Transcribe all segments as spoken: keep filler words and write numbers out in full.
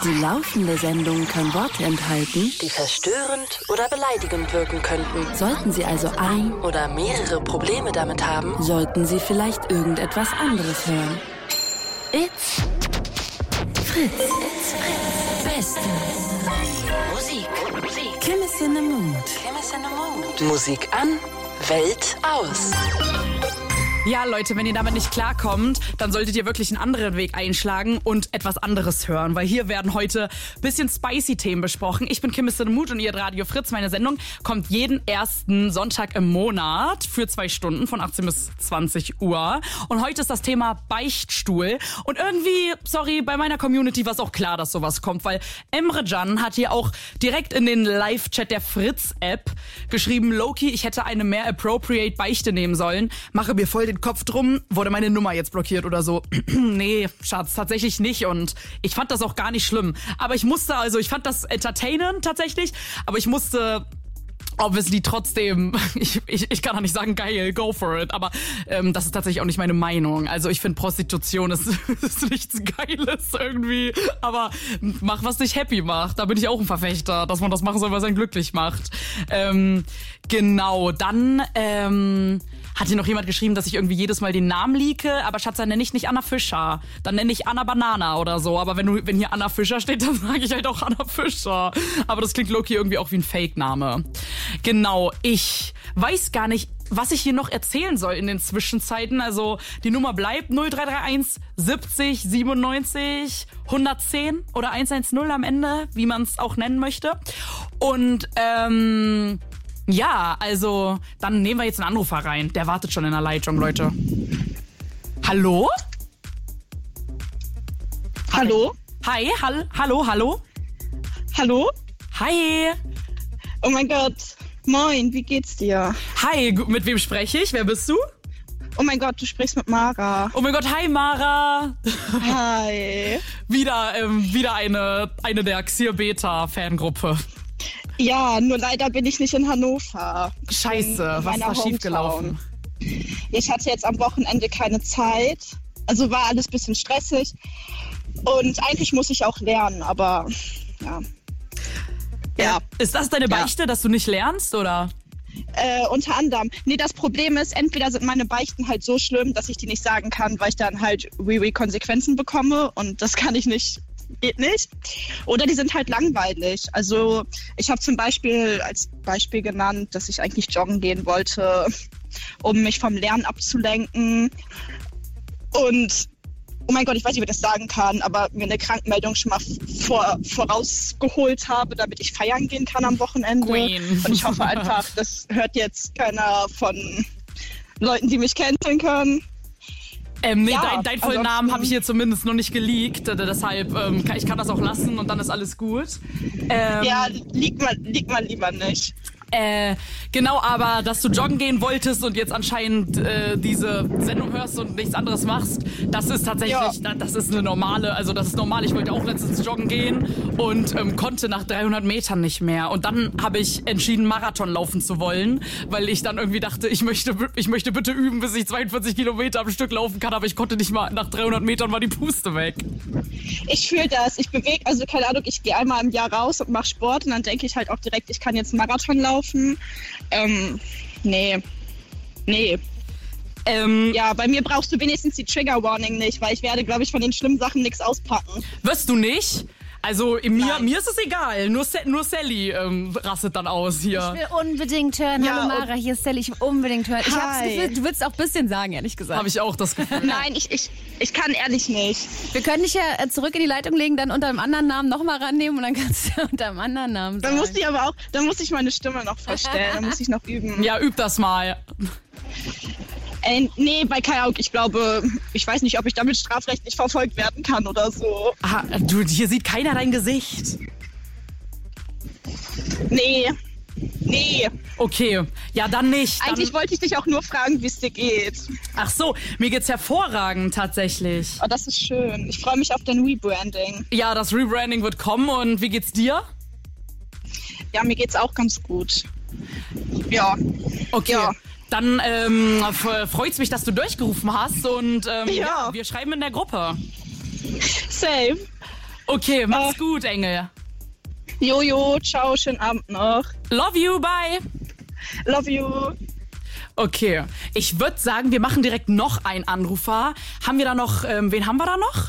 Die laufende Sendung kann Worte enthalten, die verstörend oder beleidigend wirken könnten. Sollten Sie also ein oder mehrere Probleme damit haben, sollten Sie vielleicht irgendetwas anderes hören. It's Fritz. It's Fritz. Beste Musik. Musik. Kim is in the mood. Kim is in the mood. Musik an, Welt aus. Ja, Leute, wenn ihr damit nicht klarkommt, dann solltet ihr wirklich einen anderen Weg einschlagen und etwas anderes hören, weil hier werden heute bisschen spicy Themen besprochen. Ich bin Kim is in the Mood und ihr hört Radio Fritz. Meine Sendung kommt jeden ersten Sonntag im Monat für zwei Stunden von achtzehn bis zwanzig Uhr. Und heute ist das Thema Beichtstuhl. Und irgendwie, sorry, bei meiner Community war es auch klar, dass sowas kommt, weil Emre Can hat hier auch direkt in den Live-Chat der Fritz-App geschrieben, Loki, ich hätte eine mehr appropriate Beichte nehmen sollen, mache mir voll den Kopf drum, wurde meine Nummer jetzt blockiert oder so. Nee, Schatz, tatsächlich nicht und ich fand das auch gar nicht schlimm. Aber ich musste, also ich fand das entertainend tatsächlich, aber ich musste obviously trotzdem, ich, ich, ich kann auch nicht sagen, geil, go for it, aber ähm, das ist tatsächlich auch nicht meine Meinung. Also ich finde Prostitution ist, ist nichts Geiles irgendwie, aber mach, was dich happy macht. Da bin ich auch ein Verfechter, dass man das machen soll, was einen glücklich macht. Ähm, genau, dann ähm, hat hier noch jemand geschrieben, dass ich irgendwie jedes Mal den Namen leake, aber Schatz, dann nenne ich nicht Anna Fischer, dann nenne ich Anna Banana oder so, aber wenn du, wenn hier Anna Fischer steht, dann sage ich halt auch Anna Fischer. Aber das klingt low-key irgendwie auch wie ein Fake-Name. Genau, ich weiß gar nicht, was ich hier noch erzählen soll in den Zwischenzeiten. Also die Nummer bleibt null drei drei eins siebzig siebenundneunzig hundertzehn oder hundertzehn am Ende, wie man es auch nennen möchte. Und ähm... ja, also, dann nehmen wir jetzt einen Anrufer rein. Der wartet schon in der Leitung, Leute. Hallo? Hallo? Hi, hall, hallo, hallo? Hallo? Hi. Oh mein Gott. Moin, wie geht's dir? Hi, mit wem spreche ich? Wer bist du? Oh mein Gott, du sprichst mit Mara. Oh mein Gott, hi Mara. Hi. wieder, ähm, wieder eine, eine der Xir-Beta-Fangruppe. Ja, nur leider bin ich nicht in Hannover. Scheiße, was ist da schiefgelaufen? Ich hatte jetzt am Wochenende keine Zeit. Also war alles ein bisschen stressig. Und eigentlich muss ich auch lernen, aber ja. Ja. Ist das deine Beichte, ja, dass du nicht lernst, oder? Äh, unter anderem. Nee, das Problem ist, entweder sind meine Beichten halt so schlimm, dass ich die nicht sagen kann, weil ich dann halt really Konsequenzen bekomme und das kann ich nicht. Geht nicht. Oder die sind halt langweilig. Also ich habe zum Beispiel als Beispiel genannt, dass ich eigentlich joggen gehen wollte, um mich vom Lernen abzulenken. Und oh mein Gott, ich weiß nicht, ob ich das sagen kann, aber mir eine Krankmeldung schon mal vor, vorausgeholt habe, damit ich feiern gehen kann am Wochenende. Queen. Und ich hoffe einfach, das hört jetzt keiner von Leuten, die mich kennen können. Ähm, nee, ja, dein, dein vollen Namen habe ich hier zumindest noch nicht geleakt, äh, deshalb ähm, kann, ich kann das auch lassen und dann ist alles gut. Ähm, ja, liegt mal, liegt mal lieber nicht. Äh, genau, aber dass du joggen gehen wolltest und jetzt anscheinend äh, diese Sendung hörst und nichts anderes machst, das ist tatsächlich, ja, das ist eine normale, also das ist normal. Ich wollte auch letztens joggen gehen und ähm, konnte nach dreihundert Metern nicht mehr. Und dann habe ich entschieden, Marathon laufen zu wollen, weil ich dann irgendwie dachte, ich möchte, ich möchte bitte üben, bis ich zweiundvierzig Kilometer am Stück laufen kann, aber ich konnte nicht mal, nach dreihundert Metern war die Puste weg. Ich fühle das, ich bewege, also keine Ahnung, ich gehe einmal im Jahr raus und mache Sport und dann denke ich halt auch direkt, ich kann jetzt einen Marathon laufen. Ähm, nee. Nee. Ähm, ja, bei mir brauchst du wenigstens die Trigger Warning nicht, weil ich werde, glaube ich, von den schlimmen Sachen nichts auspacken. Wirst du nicht? Also mir, mir ist es egal, nur, nur Sally ähm, rastet dann aus hier. Ich will unbedingt hören. Ja, Hallo Mara, hier ist Sally, ich will unbedingt hören. Ich habe das Hi. Gefühl, du willst auch ein bisschen sagen, ehrlich gesagt. Habe ich auch das Gefühl. Nein, ich, ich, ich kann ehrlich nicht. Wir können dich ja zurück in die Leitung legen, dann unter einem anderen Namen nochmal rannehmen und dann kannst du unter einem anderen Namen sagen. Dann muss ich aber auch, dann muss ich meine Stimme noch verstellen, dann muss ich noch üben. Ja, üb das mal. Äh, nee, bei Kai Aug, ich glaube, ich weiß nicht, ob ich damit strafrechtlich verfolgt werden kann oder so. Ah, du, hier sieht keiner dein Gesicht. Nee, nee. Okay, ja dann nicht. Dann Eigentlich wollte ich dich auch nur fragen, wie es dir geht. Ach so, mir geht's hervorragend tatsächlich. Oh, das ist schön. Ich freue mich auf dein Rebranding. Ja, das Rebranding wird kommen und wie geht's dir? Ja, mir geht's auch ganz gut. Ja. Okay. Ja. Dann ähm, freut's mich, dass du durchgerufen hast und ähm, ja. Ja. ja, wir schreiben in der Gruppe. Safe. Okay, mach's äh, gut, Engel. Jojo, ciao, schönen Abend noch. Love you, bye. Love you. Okay, ich würde sagen, wir machen direkt noch einen Anrufer. Haben wir da noch, ähm, wen haben wir da noch?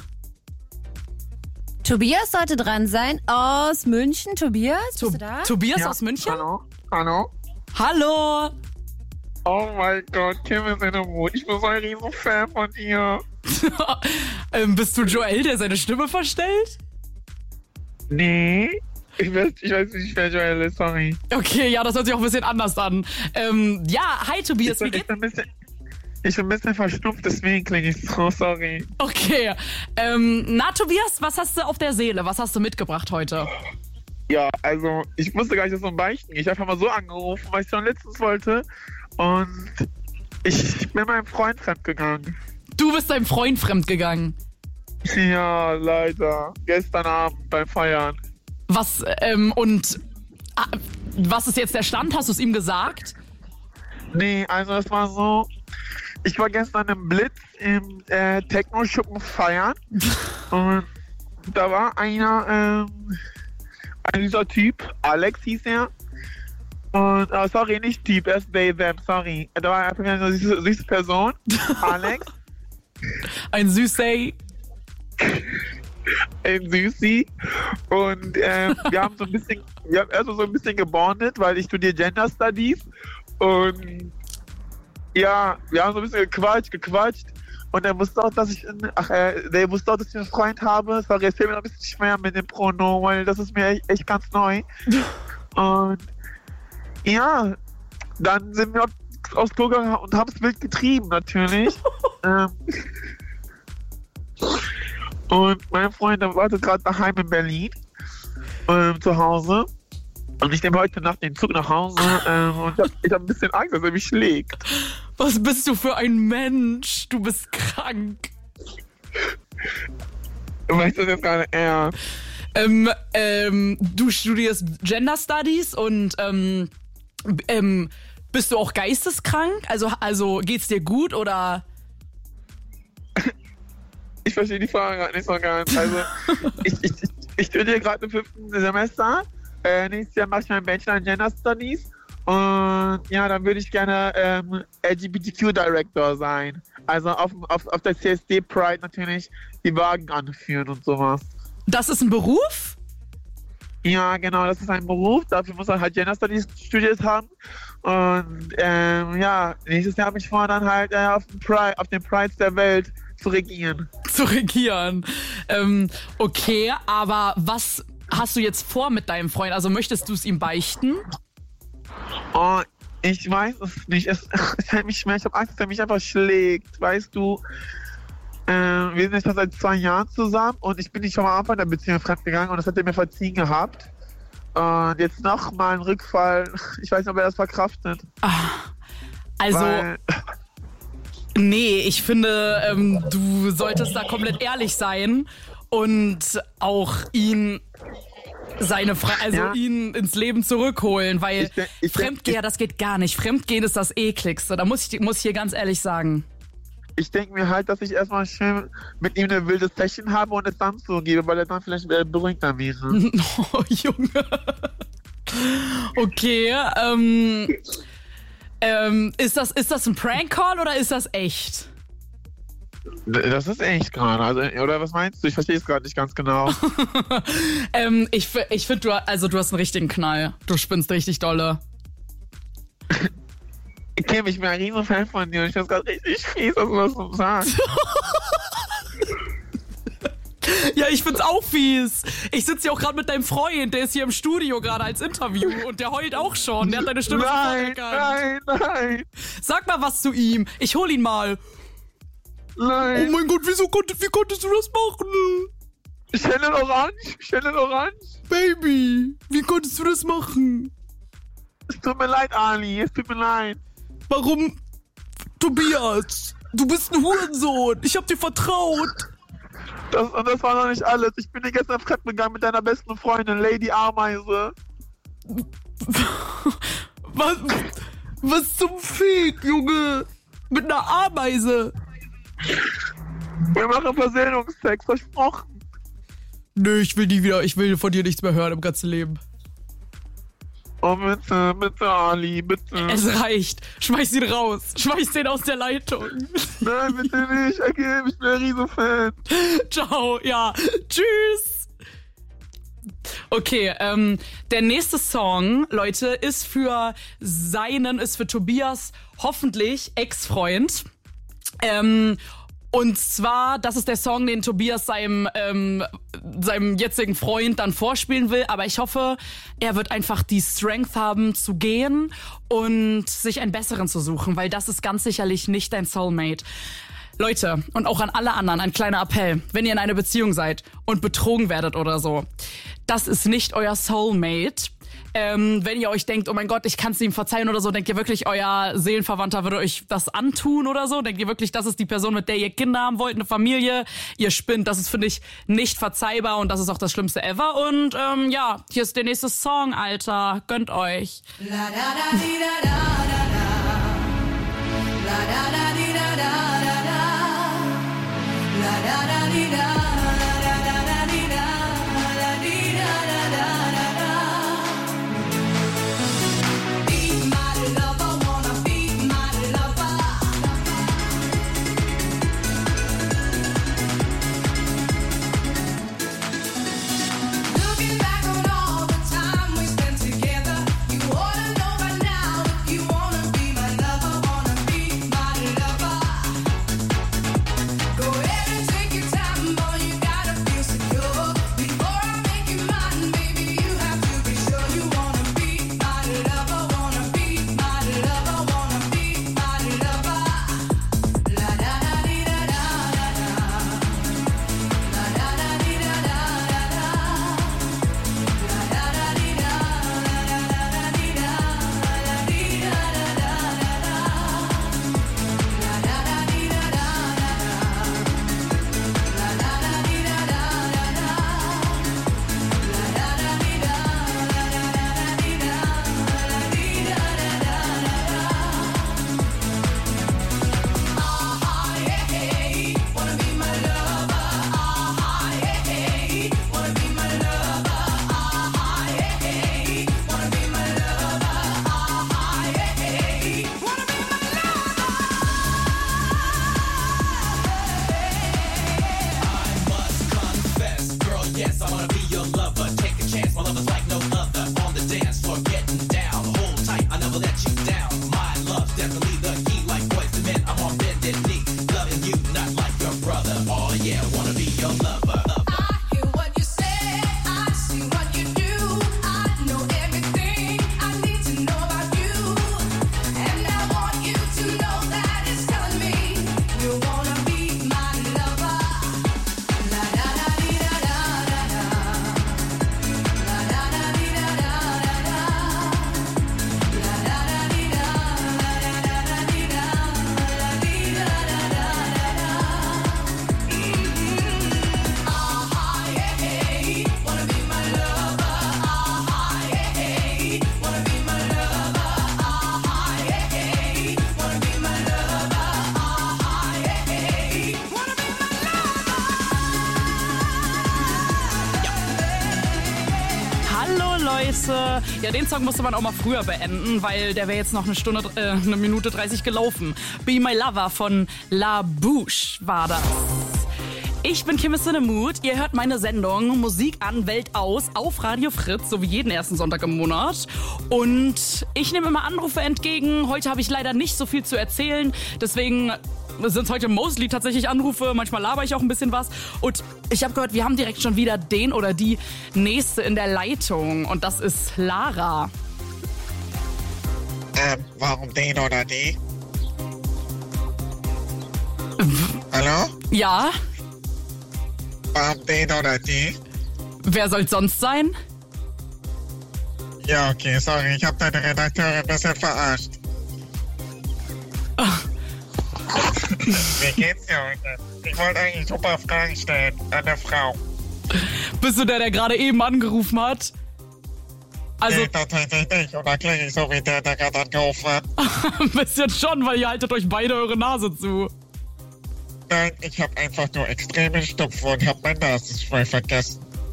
Tobias sollte dran sein, aus München. Tobias, to- bist du da? Tobias ja. aus München? Hallo, hallo. Hallo. Oh mein Gott, Kim ist in der Mut. Ich bin so ein riesen Fan von dir. ähm, bist du Joel, der seine Stimme verstellt? Nee, ich weiß, ich weiß nicht, wer Joel ist, sorry. Okay, ja, das hört sich auch ein bisschen anders an. Ähm, ja, hi Tobias, ich bin, wie geht's? Ich bin, ein bisschen, ich bin ein bisschen verschnupft, deswegen klinge ich so, sorry. Okay, ähm, na Tobias, was hast du auf der Seele? Was hast du mitgebracht heute? Ja, also, ich musste gar nicht so beichten. Ich habe einfach mal so angerufen, weil ich schon letztens wollte. Und ich bin meinem Freund fremdgegangen. Du bist deinem Freund fremdgegangen? Ja, leider. Gestern Abend beim Feiern. Was, ähm, und ah, was ist jetzt der Stand? Hast du es ihm gesagt? Nee, also es war so, ich war gestern im Blitz im äh, Techno-Schuppen feiern. Und da war einer, ähm, ein dieser Typ, Alex hieß er. Und, oh, sorry, nicht Typ, er ist they, them, sorry. Da war einfach eine süße, süße Person, Alex. Ein Süßei. Ein Süßi. Und ähm, wir haben so ein bisschen, wir haben also so ein bisschen gebondet, weil ich studiere Gender Studies. Und ja, wir haben so ein bisschen gequatscht, gequatscht. Und er wusste auch, dass ich, ach, äh, der wusste auch, dass ich einen Freund habe. Sorry, es fällt mir noch ein bisschen schwer mit dem Pronomen, weil das ist mir echt, echt ganz neu. Und ja, dann sind wir aufs Klo gegangen und haben es wild getrieben, natürlich. ähm, und mein Freund, der wartet gerade daheim in Berlin, ähm, zu Hause. Und ich nehme heute Nacht den Zug nach Hause ähm, und ich habe hab ein bisschen Angst, dass er mich schlägt. Was bist du für ein Mensch? Du bist krank. Weißt du das jetzt gerade ernst? Ähm, ähm, du studierst Gender Studies und ähm, ähm, bist du auch geisteskrank? Also, also geht's dir gut oder? Ich verstehe die Frage gerade nicht so ganz. Also, ich, ich, ich, ich studiere gerade im fünften Semester. Äh, nächstes Jahr mache ich meinen Bachelor in Gender Studies. Und ja, dann würde ich gerne ähm, L G B T Q-Director sein. Also auf, auf, auf der C S D Pride natürlich die Wagen anführen und sowas. Das ist ein Beruf? Ja, genau, das ist ein Beruf. Dafür muss er halt Gender Studies studiert haben. Und ähm, ja, nächstes Jahr habe ich vor, dann halt äh, auf, dem Pride, auf den Prides der Welt zu regieren. Zu regieren. Ähm, okay, aber was hast du jetzt vor mit deinem Freund? Also möchtest du es ihm beichten? Oh, ich weiß es nicht. Es, es hält mich schwer. Ich habe Angst, dass er mich einfach schlägt. Weißt du, äh, wir sind jetzt schon seit zwei Jahren zusammen und ich bin nicht schon am Anfang der Beziehung fremdgegangen und das hat er mir verziehen gehabt. Und jetzt noch mal ein Rückfall. Ich weiß nicht, ob er das verkraftet. Ach, also, Weil, nee, ich finde, ähm, du solltest da komplett ehrlich sein und auch ihn seine Fre- also ja. ihn ins Leben zurückholen, weil Ich denk- ich denk- Fremdgehen, das geht gar nicht. Fremdgehen ist das ekligste. Da muss ich, muss ich hier ganz ehrlich sagen. ich denke mir halt, dass ich erstmal schön mit ihm eine wilde Session habe und es dann zugebe, weil er dann vielleicht äh, beruhigter wäre. Oh, Junge. Okay, ähm, ähm, ist das, ist das ein Prank-Call oder ist das echt? Das ist echt gerade. Also, oder was meinst du? Ich verstehe es gerade nicht ganz genau. ähm, ich ich finde, du, also, du hast einen richtigen Knall. Du spinnst richtig dolle. Kim, ich bin ein riesen Fan von dir und ich finde es gerade richtig fies, dass du das so sagst. Ja, ich find's auch fies. Ich sitze hier auch gerade mit deinem Freund, der ist hier im Studio gerade als Interview und der heult auch schon. Der hat deine Stimme Nein, sofort erkannt. nein, nein, Sag mal was zu ihm. Ich hol ihn mal. nein. Oh mein Gott, wieso konntest, wie konntest du das machen? Shannon Orange, Shannon Orange. Baby, wie konntest du das machen? Es tut mir leid, Ali, es tut mir leid. Warum? Tobias, du bist ein Hurensohn. Ich hab dir vertraut. Das, und das war noch nicht alles. Ich bin dir gestern fremdgegangen mit deiner besten Freundin, Lady Ameise. Was? Was zum Fick, Junge? Mit einer Ameise. Wir machen Versöhnungstext, versprochen. Nö, ich will nie wieder, ich will von dir nichts mehr hören im ganzen Leben. Oh, bitte, bitte, Ali, bitte. Es reicht. Schmeiß ihn raus. Schmeiß den aus der Leitung. Nein, bitte nicht. Okay, ich bin ein Riesenfan. Ciao, ja. Tschüss. Okay, ähm, der nächste Song, Leute, ist für seinen, ist für Tobias hoffentlich Ex-Freund. Ähm, Und zwar, das ist der Song, den Tobias seinem, ähm, seinem jetzigen Freund dann vorspielen will. Aber ich hoffe, er wird einfach die Strength haben zu gehen und sich einen besseren zu suchen, weil das ist ganz sicherlich nicht dein Soulmate. Leute, und auch an alle anderen, ein kleiner Appell, wenn ihr in einer Beziehung seid und betrogen werdet oder so, das ist nicht euer Soulmate. Ähm, wenn ihr euch denkt, oh mein Gott, ich kann es ihm verzeihen oder so, denkt ihr wirklich, euer Seelenverwandter würde euch das antun oder so? Denkt ihr wirklich, das ist die Person, mit der ihr Kinder haben wollt, eine Familie? Ihr spinnt, das ist, finde ich, nicht verzeihbar und das ist auch das Schlimmste ever. Und ähm, ja, hier ist der nächste Song, Alter. Gönnt euch. La da da di da da da da. La da da di da da da da. La da da di da. Ja, den Song musste man auch mal früher beenden, weil der wäre jetzt noch eine Stunde, äh, eine Minute dreißig gelaufen. Be My Lover von La Bouche war das. Ich bin Kim is in the Mood. Ihr hört meine Sendung Musik an, Welt aus auf Radio Fritz, so wie jeden ersten Sonntag im Monat. Und ich nehme immer Anrufe entgegen. Heute habe ich leider nicht so viel zu erzählen, deswegen sind es heute mostly tatsächlich Anrufe, manchmal laber ich auch ein bisschen was. Und ich habe gehört, wir haben direkt schon wieder den oder die Nächste in der Leitung. Und das ist Lara. Ähm, warum den oder die? Hallo? Ja? Warum den oder die? Wer soll's sonst sein? Ja, okay, sorry, ich habe deine Redakteure ein bisschen verarscht. Ach. Wie geht's dir heute? Ich wollte eigentlich super Fragen stellen an der Frau. Bist du der, der gerade eben angerufen hat? Also nee, tatsächlich nicht. Oder klinge ich so wie der, der gerade angerufen hat? Ein bisschen schon, weil ihr haltet euch beide eure Nase zu. Nein, ich habe einfach nur extremen Schnupfen und habe mein Nasenspray vergessen.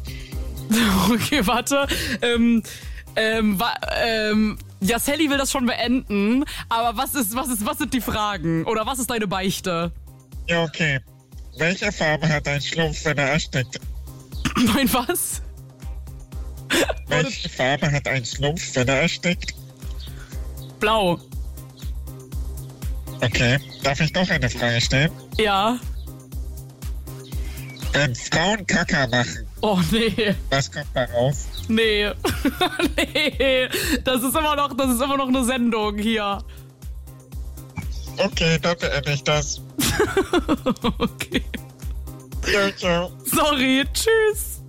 Okay, warte. Ähm, ähm, wa- ähm, ja, Sally will das schon beenden, aber was ist, was ist, was sind die Fragen? Oder was ist deine Beichte? Ja, okay. Welche Farbe hat ein Schlumpf, wenn er erstickt? Mein was? Welche Farbe hat ein Schlumpf, wenn er erstickt? Blau. Okay. Darf ich noch eine Frage stellen? Ja. Wenn Frauen Kaka machen, Oh, nee. was kommt da raus? Nee. Nee. Das ist immer noch, das ist immer noch eine Sendung hier. Okay, dann beende ich das. Okay. Ciao, ciao. Sorry. Tschüss.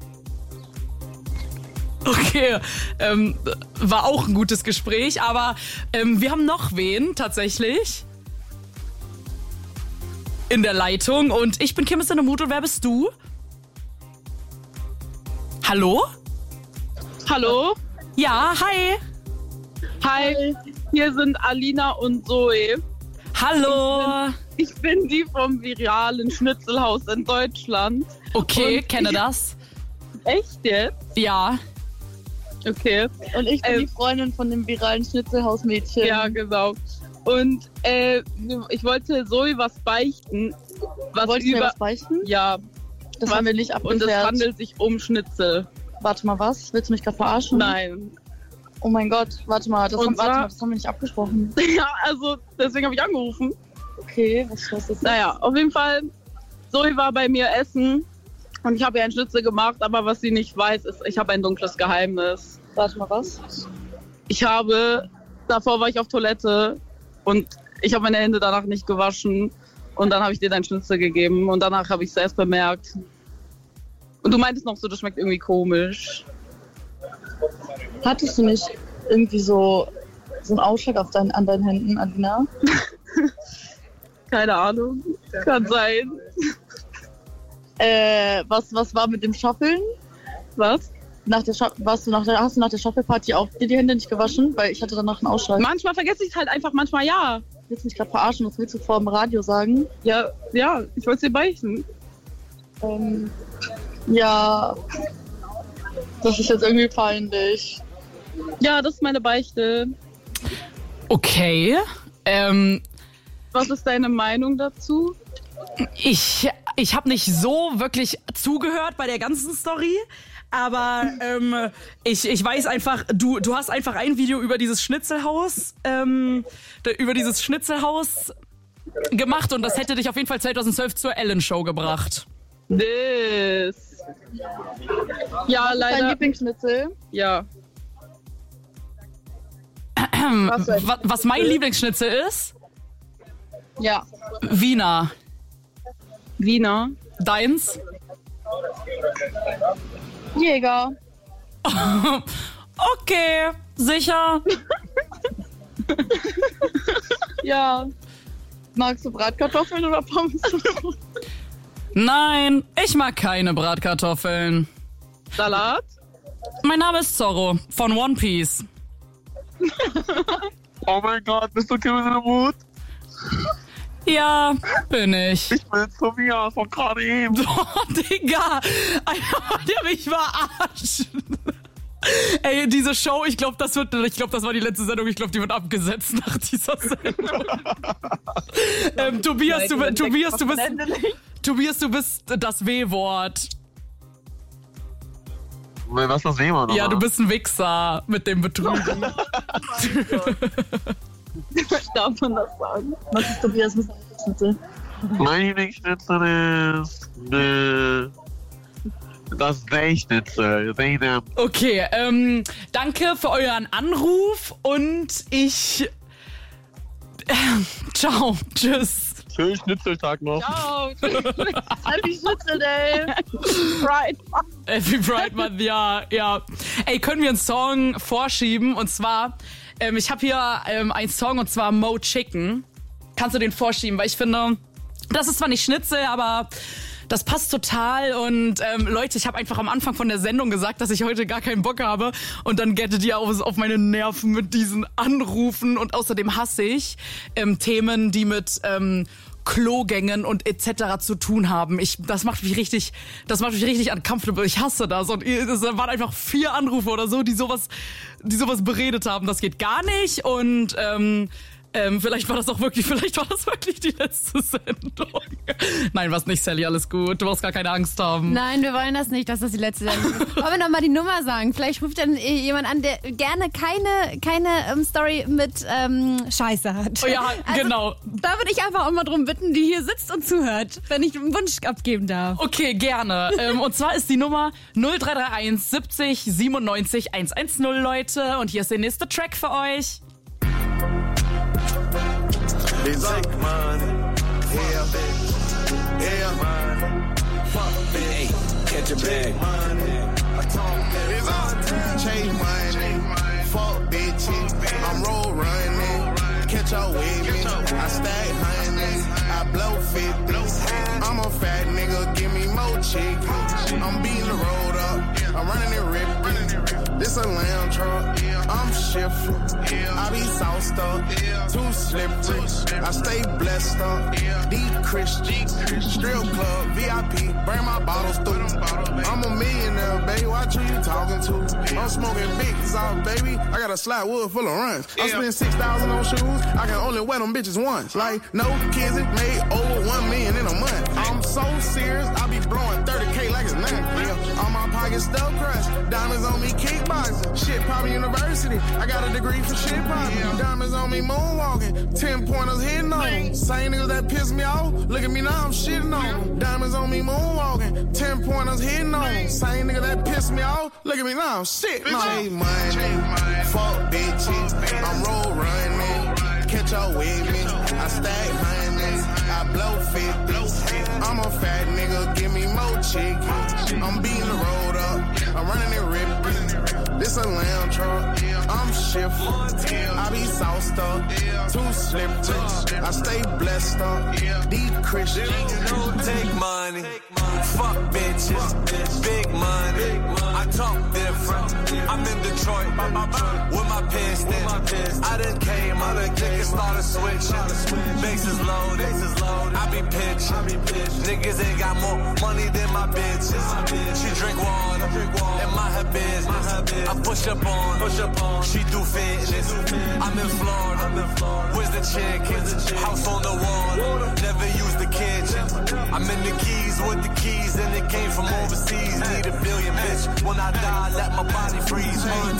Okay, ähm, war auch ein gutes Gespräch, aber ähm, wir haben noch wen tatsächlich in der Leitung und ich bin Kim ist in der Mut und wer bist du? Hallo? Hallo? Ja, hi. Hi, hier sind Alina und Zoe. Hallo. Ich bin die vom viralen Schnitzelhaus in Deutschland. Okay, Und kenne ich- das. Echt jetzt? Ja. Okay. Und ich bin Ähm, die Freundin von dem viralen Schnitzelhausmädchen. Ja, genau. Und äh, ich wollte Zoe was beichten. Was Wolltest du mir über. was beichten? Ja, Das was- haben wir nicht und es abgeklärt. handelt sich um Schnitzel. Warte mal, was? Willst du mich gerade verarschen? Nein. Oh mein Gott, warte mal, das, Und haben, warte zwar- mal, das haben wir nicht abgesprochen. Ja, also deswegen habe ich angerufen. Okay, was, was ist das? Naja, auf jeden Fall, Zoe war bei mir essen und ich habe ihr einen Schnitzel gemacht, aber was sie nicht weiß, ist, ich habe ein dunkles Geheimnis. Warte mal, was? Ich habe, davor war ich auf Toilette und ich habe meine Hände danach nicht gewaschen und dann habe ich dir deinen Schnitzel gegeben und danach habe ich es erst bemerkt. Und du meintest noch so, das schmeckt irgendwie komisch. Hattest du nicht irgendwie so, so einen Ausschlag auf dein, an deinen Händen, Alina? Keine Ahnung, kann sein. Äh, was, was war mit dem Schaffeln? Was? Nach der Scha- warst du nach der, hast du nach der Schaffelparty auch dir die Hände nicht gewaschen? Weil ich hatte danach einen Ausschlag. Manchmal vergesse ich es halt einfach, manchmal ja. Willst du mich gerade verarschen? Was willst du vor dem Radio sagen? Ja, ja, ich wollte es dir beichten. Ähm, ja, das ist jetzt irgendwie peinlich. Ja, das ist meine Beichte. Okay. Ähm, Was ist deine Meinung dazu? ich ich habe nicht so wirklich zugehört bei der ganzen Story. Aber ähm, ich, ich weiß einfach, du, du hast einfach ein Video über dieses Schnitzelhaus, ähm, über dieses Schnitzelhaus gemacht und das hätte dich auf jeden Fall zweitausendzwölf zur Ellen-Show gebracht. Das. Ja, Dein leider. Lieblingsschnitzel? Ja. Was denn? Was, was mein Lieblingsschnitzel ist? Ja. Wiener. Wiener. Deins? Jäger. Okay, sicher. Ja. Magst du Bratkartoffeln oder Pommes? Nein, ich mag keine Bratkartoffeln. Salat. Mein Name ist Zorro von One Piece. Oh mein Gott, bist du Kim in der Mut? Ja, bin ich. Ich bin Tobias von gerade eben. Oh, Digga. Alter, der mich verarschen. Ey, diese Show, ich glaube, das wird, ich glaube, das war die letzte Sendung, ich glaube, die wird abgesetzt nach dieser Sendung. ähm, Tobias, du, Tobias, du bist, Tobias, du bist das W-Wort. Was ist das Thema nochmal? Ja, du bist ein Wichser mit dem Betrügen. Darf man das sagen? Was ist Tobias Lieblingsschnitzel? Mein Lieblingsschnitzel ist äh, das Seichschnitzel. Seinem. Okay, ähm, danke für euren Anruf und ich... Äh, ciao, tschüss. Schönen Schnitzeltag noch. Ciao. Happy Schnitzel Day! Right. Happy Pride Month, ja, ja. Ey, können wir einen Song vorschieben? Und zwar, ähm, ich habe hier ähm, einen Song und zwar Mo Chicken. Kannst du den vorschieben? Weil ich finde, das ist zwar nicht Schnitzel, aber das passt total. Und ähm, Leute, ich habe einfach am Anfang von der Sendung gesagt, dass ich heute gar keinen Bock habe. Und dann gettet ihr auf, auf meine Nerven mit diesen Anrufen. Und außerdem hasse ich ähm, Themen, die mit ähm, Klogängen und et cetera zu tun haben. Ich, das macht mich richtig, das macht mich richtig uncomfortable. Ich hasse das. Und es waren einfach vier Anrufe oder so, die sowas, die sowas beredet haben. Das geht gar nicht. Und ähm, ähm, vielleicht war das auch wirklich, vielleicht war das wirklich die letzte Sendung. Nein, was nicht, Sally, alles gut. Du brauchst gar keine Angst haben. Nein, wir wollen das nicht, dass das die letzte Sendung ist. Wollen wir nochmal die Nummer sagen? Vielleicht ruft dann jemand an, der gerne keine, keine ähm, Story mit ähm, Scheiße hat. Oh ja, also, genau. Da würde ich einfach auch mal drum bitten, die hier sitzt und zuhört, wenn ich einen Wunsch abgeben darf. Okay, gerne. ähm, und zwar ist die Nummer null drei drei eins siebzig siebenundneunzig hundertzehn, Leute. Und hier ist der nächste Track für euch. They take money, yeah, yeah, fuck it, catch a bag. I talk that chase money, fuck bitches, I'm roll running, catch up with me, I stack honey, I blow fifty, I'm a fat nigga, give me more chicken, I'm beating the road up, I'm running it ripping, this a lamb truck, I'm shifting, I be sauced up, too slippery, I stay blessed up, deep Christian, strip club, V I P, bring my bottles through, I'm a millionaire, baby, what you talking to? I'm smoking big, out, baby, I got a slide wood full of runs, I spend six thousand on shoes, I can only wear them bitches once, like, no kids, it made over one million in a month, I'm so serious, I be blowing thirty K like it's nothing, yeah, all my pockets still crushed, diamonds on me kickboxing, shit poppin' university, I got a degree for shit poppin', diamonds on me moonwalking, ten pointers hitting on them, same niggas that piss me off, look at me now, I'm shitting on them, diamonds on me moonwalking, ten pointers hitting on them, same nigga that piss me off, look at me now, I'm shitting on them. Money, fuck bitches, I'm roll running, catch up with me, I stack honey, I blow fifty, I'm a fat nigga, give me more chicken, I'm beating the road up, I'm running it ripping, this a lamb truck, I'm shifting, I be sauced up, too slippery, I stay blessed up, deep Christian. Take money, fuck bitches, big money, I talk different, I'm in Detroit, with my pants thin, I done came, I done kick and started switching, bases loaded, I be pitching, niggas ain't got more money than my bitches, she drink water, and my habits, I push up on, push up on, she do fitness, I'm in Florida, where's the chicken, house on the water, never use the kitchen, I'm in the keys with the keys, and it came from overseas, need a billion, bitch, when I die, let my body freeze, money,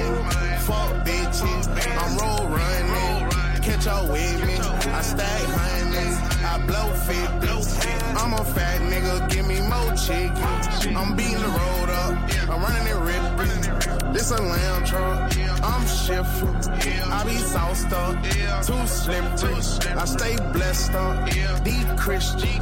fuck bitches, I'm roll running, catch up with me, I stack honey, I blow fifty, I'm a fat nigga, give me more chicken, I'm beating the road up, I'm running it ripping, this a lamb truck, I'm shifting, I be sauced up, too slippery, I stay blessed up, deep Christian.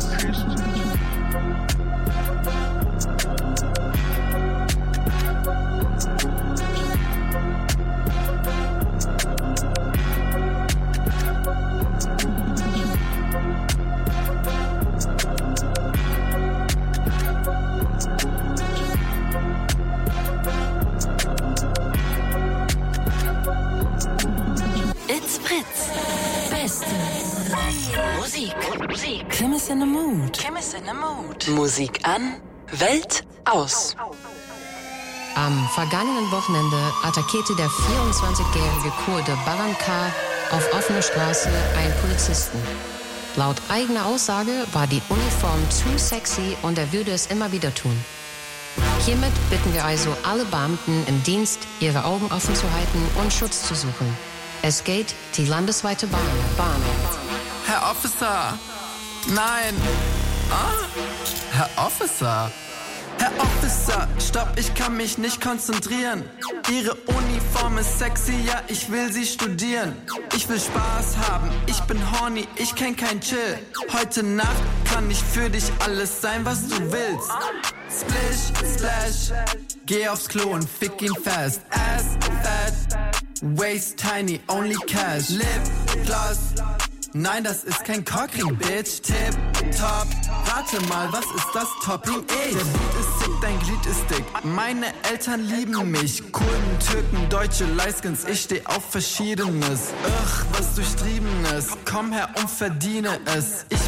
It's Fritz. Beste Musik. Musik. Kim is in the mood. Kim is in the mood. Musik an, Welt aus. Am vergangenen Wochenende attackierte der vierundzwanzigjährige Kurde Baran K. auf offener Straße einen Polizisten. Laut eigener Aussage war die Uniform zu sexy und er würde es immer wieder tun. Hiermit bitten wir also alle Beamten im Dienst, ihre Augen offen zu halten und Schutz zu suchen. Es geht die landesweite Bahn. Bahn. Herr Officer! Nein! Ah? Herr Officer! Herr Officer, stopp, ich kann mich nicht konzentrieren. Ihre Uniform ist sexy, ja, ich will sie studieren. Ich will Spaß haben, ich bin horny, ich kenn kein Chill. Heute Nacht kann ich für dich alles sein, was du willst. Splish, splash, geh aufs Klo und fick ihn fest. Ass, fat, waist tiny, only cash. Lip, gloss, nein, das ist kein Cockring, bitch. Tip, top, rate mal, was ist das Topping? Ich. Der Beat ist sick, dein Glied ist dick. Meine Eltern lieben mich. Kurden, Türken, Deutsche, Lightskins, ich steh auf Verschiedenes. Ugh, was Durchtriebenes. Komm her und verdiene es. Ich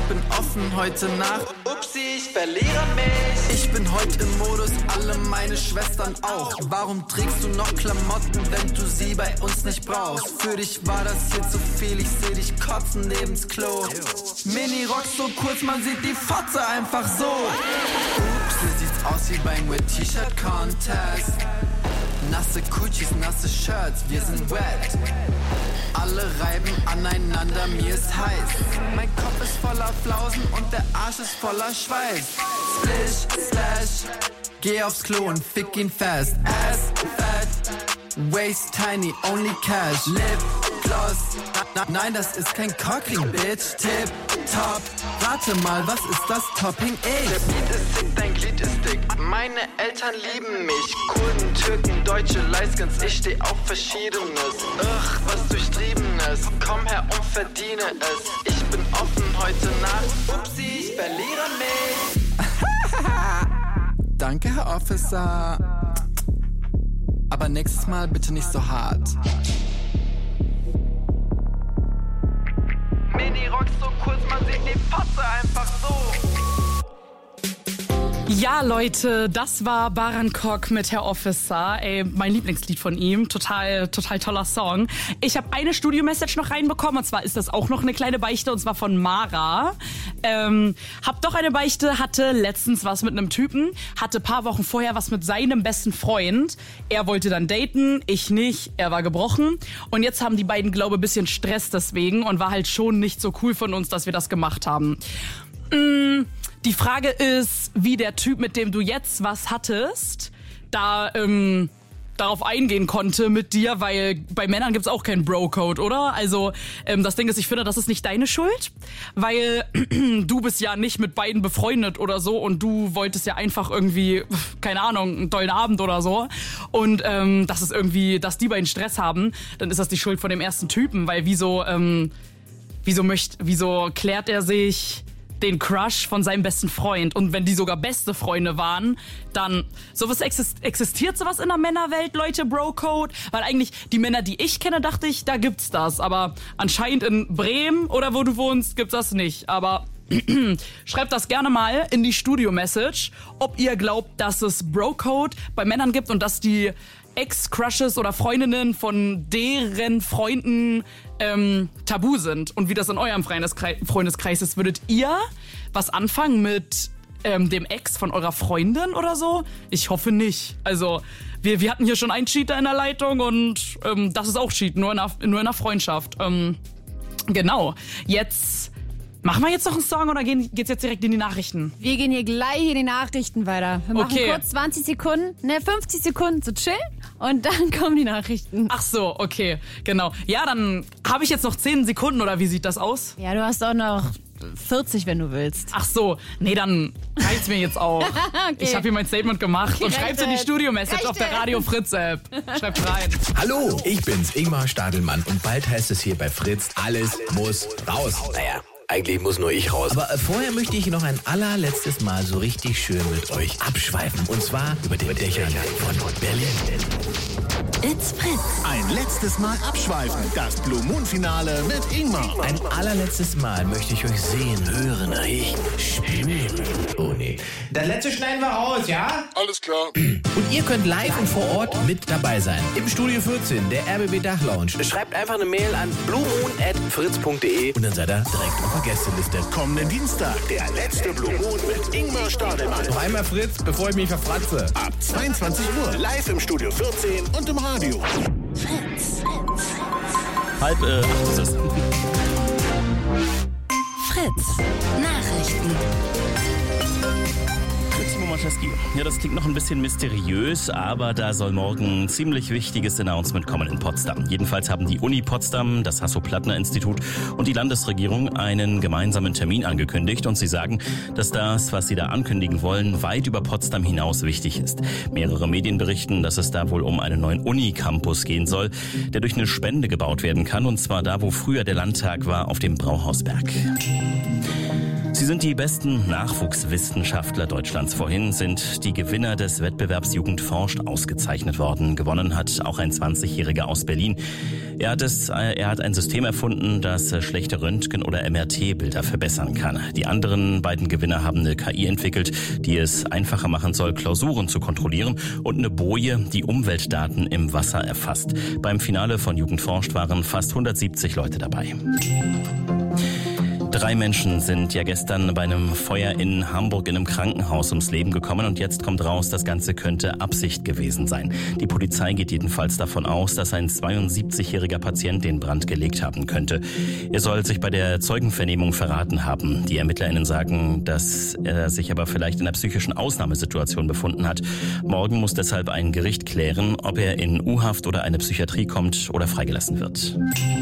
bin offen heute Nacht. Upsi, ich verliere mich. Ich bin heute im Modus, alle meine Schwestern auch. Warum trägst du noch Klamotten, wenn du sie bei uns nicht brauchst? Für dich war das hier zu viel, ich seh dich kotzen neben's Klo. Mini-Rock so kurz, man sieht die Fotze einfach so. Ups, hier sieht's aus wie beim Wet T-Shirt Contest. Nasse Coochies, nasse Shirts, wir sind wet. Alle reiben aneinander, mir ist heiß. Mein Kopf ist voller Flausen und der Arsch ist voller Schweiß. Splish, splash, geh aufs Klo und fick ihn fest. Ass, fat, waist tiny, only cash. Lip, gloss, na, nein, das ist kein Cockring, bitch. Tip, top, warte mal, was ist das Topping X? Der Beat ist sick, dein Glied ist dick. Meine Eltern lieben mich. Kurden, Türken, Deutsche, Leiskens, ich steh auf Verschiedenes. Ugh, was Durchtriebenes. Komm her und verdiene es. Ich bin offen heute Nacht. Upsi, ich verliere mich. Danke, Herr Officer. Aber nächstes Mal bitte nicht so hart. Mini-Rock so kurz, man sieht die Fotze einfach so. Ja, Leute, das war Barankok mit Herr Officer. Ey, mein Lieblingslied von ihm. Total, total toller Song. Ich habe eine Studio-Message noch reinbekommen. Und zwar ist das auch noch eine kleine Beichte. Und zwar von Mara. Ähm, hab doch eine Beichte, hatte letztens was mit einem Typen. Hatte paar Wochen vorher was mit seinem besten Freund. Er wollte dann daten, ich nicht. Er war gebrochen. Und jetzt haben die beiden, glaube ich, ein bisschen Stress deswegen. Und war halt schon nicht so cool von uns, dass wir das gemacht haben. Mm. Die Frage ist, wie der Typ, mit dem du jetzt was hattest, da ähm, darauf eingehen konnte mit dir, weil bei Männern gibt's auch keinen Bro-Code, oder? Also ähm, das Ding ist, ich finde, das ist nicht deine Schuld, weil du bist ja nicht mit beiden befreundet oder so und du wolltest ja einfach irgendwie, keine Ahnung, einen tollen Abend oder so und ähm, das ist irgendwie, dass die beiden Stress haben, dann ist das die Schuld von dem ersten Typen, weil wieso, ähm, wieso möchte, wieso klärt er sich den Crush von seinem besten Freund und wenn die sogar beste Freunde waren, dann sowas exist- existiert sowas in der Männerwelt, Leute, Bro-Code, weil eigentlich die Männer, die ich kenne, dachte ich, da gibt's das, aber anscheinend in Bremen oder wo du wohnst, gibt's das nicht, aber schreibt das gerne mal in die Studio-Message, ob ihr glaubt, dass es Bro-Code bei Männern gibt und dass die Ex-Crushes oder Freundinnen von deren Freunden ähm, tabu sind und wie das in eurem Freundeskreis, Freundeskreis ist. Würdet ihr was anfangen mit ähm, dem Ex von eurer Freundin oder so? Ich hoffe nicht. Also wir, wir hatten hier schon einen Cheater in der Leitung und ähm, das ist auch Cheat, nur in einer, nur in einer Freundschaft. Ähm, genau, jetzt... Machen wir jetzt noch einen Song oder gehen, geht's jetzt direkt in die Nachrichten? Wir gehen hier gleich in die Nachrichten weiter. Wir machen okay. kurz zwanzig Sekunden, ne, fünfzig Sekunden zu chillen und dann kommen die Nachrichten. Ach so, okay, genau. Ja, dann habe ich jetzt noch zehn Sekunden oder wie sieht das aus? Ja, du hast auch noch vierzig, wenn du willst. Ach so, nee, dann reicht's mir jetzt auch. Okay. Ich habe hier mein Statement gemacht und schreib's in die Studio-Message auf der Radio Fritz-App. Schreibt rein. Hallo, ich bin's, Ingmar Stadelmann und bald heißt es hier bei Fritz, alles muss raus. Naja. Eigentlich muss nur ich raus. Aber äh, vorher möchte ich noch ein allerletztes Mal so richtig schön mit euch abschweifen. Und zwar über den Dächern von Berlin. It's Fritz. Ein letztes Mal abschweifen. Das Blue Moon Finale mit Ingmar. Ein allerletztes Mal möchte ich euch sehen, hören, riechen, spüren. Oh nee. Das letzte schneiden wir raus, ja? Alles klar. Und ihr könnt live und vor Ort mit dabei sein. Im Studio vierzehn, der R B B Dachlounge. Schreibt einfach eine Mail an bluemoon at fritz punkt de und dann seid ihr direkt auf der Gästeliste. Kommenden Dienstag, der letzte Blue Moon mit Ingmar Stadelmann. Noch einmal Fritz, bevor ich mich verfratze. Ab zweiundzwanzig Uhr live im Studio vierzehn und im Radio. Fritz. Halb, äh, acht ist es. Fritz. Nachrichten. Ja, das klingt noch ein bisschen mysteriös, aber da soll morgen ein ziemlich wichtiges Announcement kommen in Potsdam. Jedenfalls haben die Uni Potsdam, das Hasso-Plattner-Institut und die Landesregierung einen gemeinsamen Termin angekündigt und sie sagen, dass das, was sie da ankündigen wollen, weit über Potsdam hinaus wichtig ist. Mehrere Medien berichten, dass es da wohl um einen neuen Uni-Campus gehen soll, der durch eine Spende gebaut werden kann und zwar da, wo früher der Landtag war, auf dem Brauhausberg. Sie sind die besten Nachwuchswissenschaftler Deutschlands. Vorhin sind die Gewinner des Wettbewerbs Jugend forscht ausgezeichnet worden. Gewonnen hat auch ein zwanzigjähriger aus Berlin. Er hat, es, er hat ein System erfunden, das schlechte Röntgen- oder M R T-Bilder verbessern kann. Die anderen beiden Gewinner haben eine K I entwickelt, die es einfacher machen soll, Klausuren zu kontrollieren, und eine Boje, die Umweltdaten im Wasser erfasst. Beim Finale von Jugend forscht waren fast hundertsiebzig Leute dabei. Drei Menschen sind ja gestern bei einem Feuer in Hamburg in einem Krankenhaus ums Leben gekommen und jetzt kommt raus, das Ganze könnte Absicht gewesen sein. Die Polizei geht jedenfalls davon aus, dass ein zweiundsiebzigjähriger Patient den Brand gelegt haben könnte. Er soll sich bei der Zeugenvernehmung verraten haben. Die ErmittlerInnen sagen, dass er sich aber vielleicht in einer psychischen Ausnahmesituation befunden hat. Morgen muss deshalb ein Gericht klären, ob er in U-Haft oder eine Psychiatrie kommt oder freigelassen wird.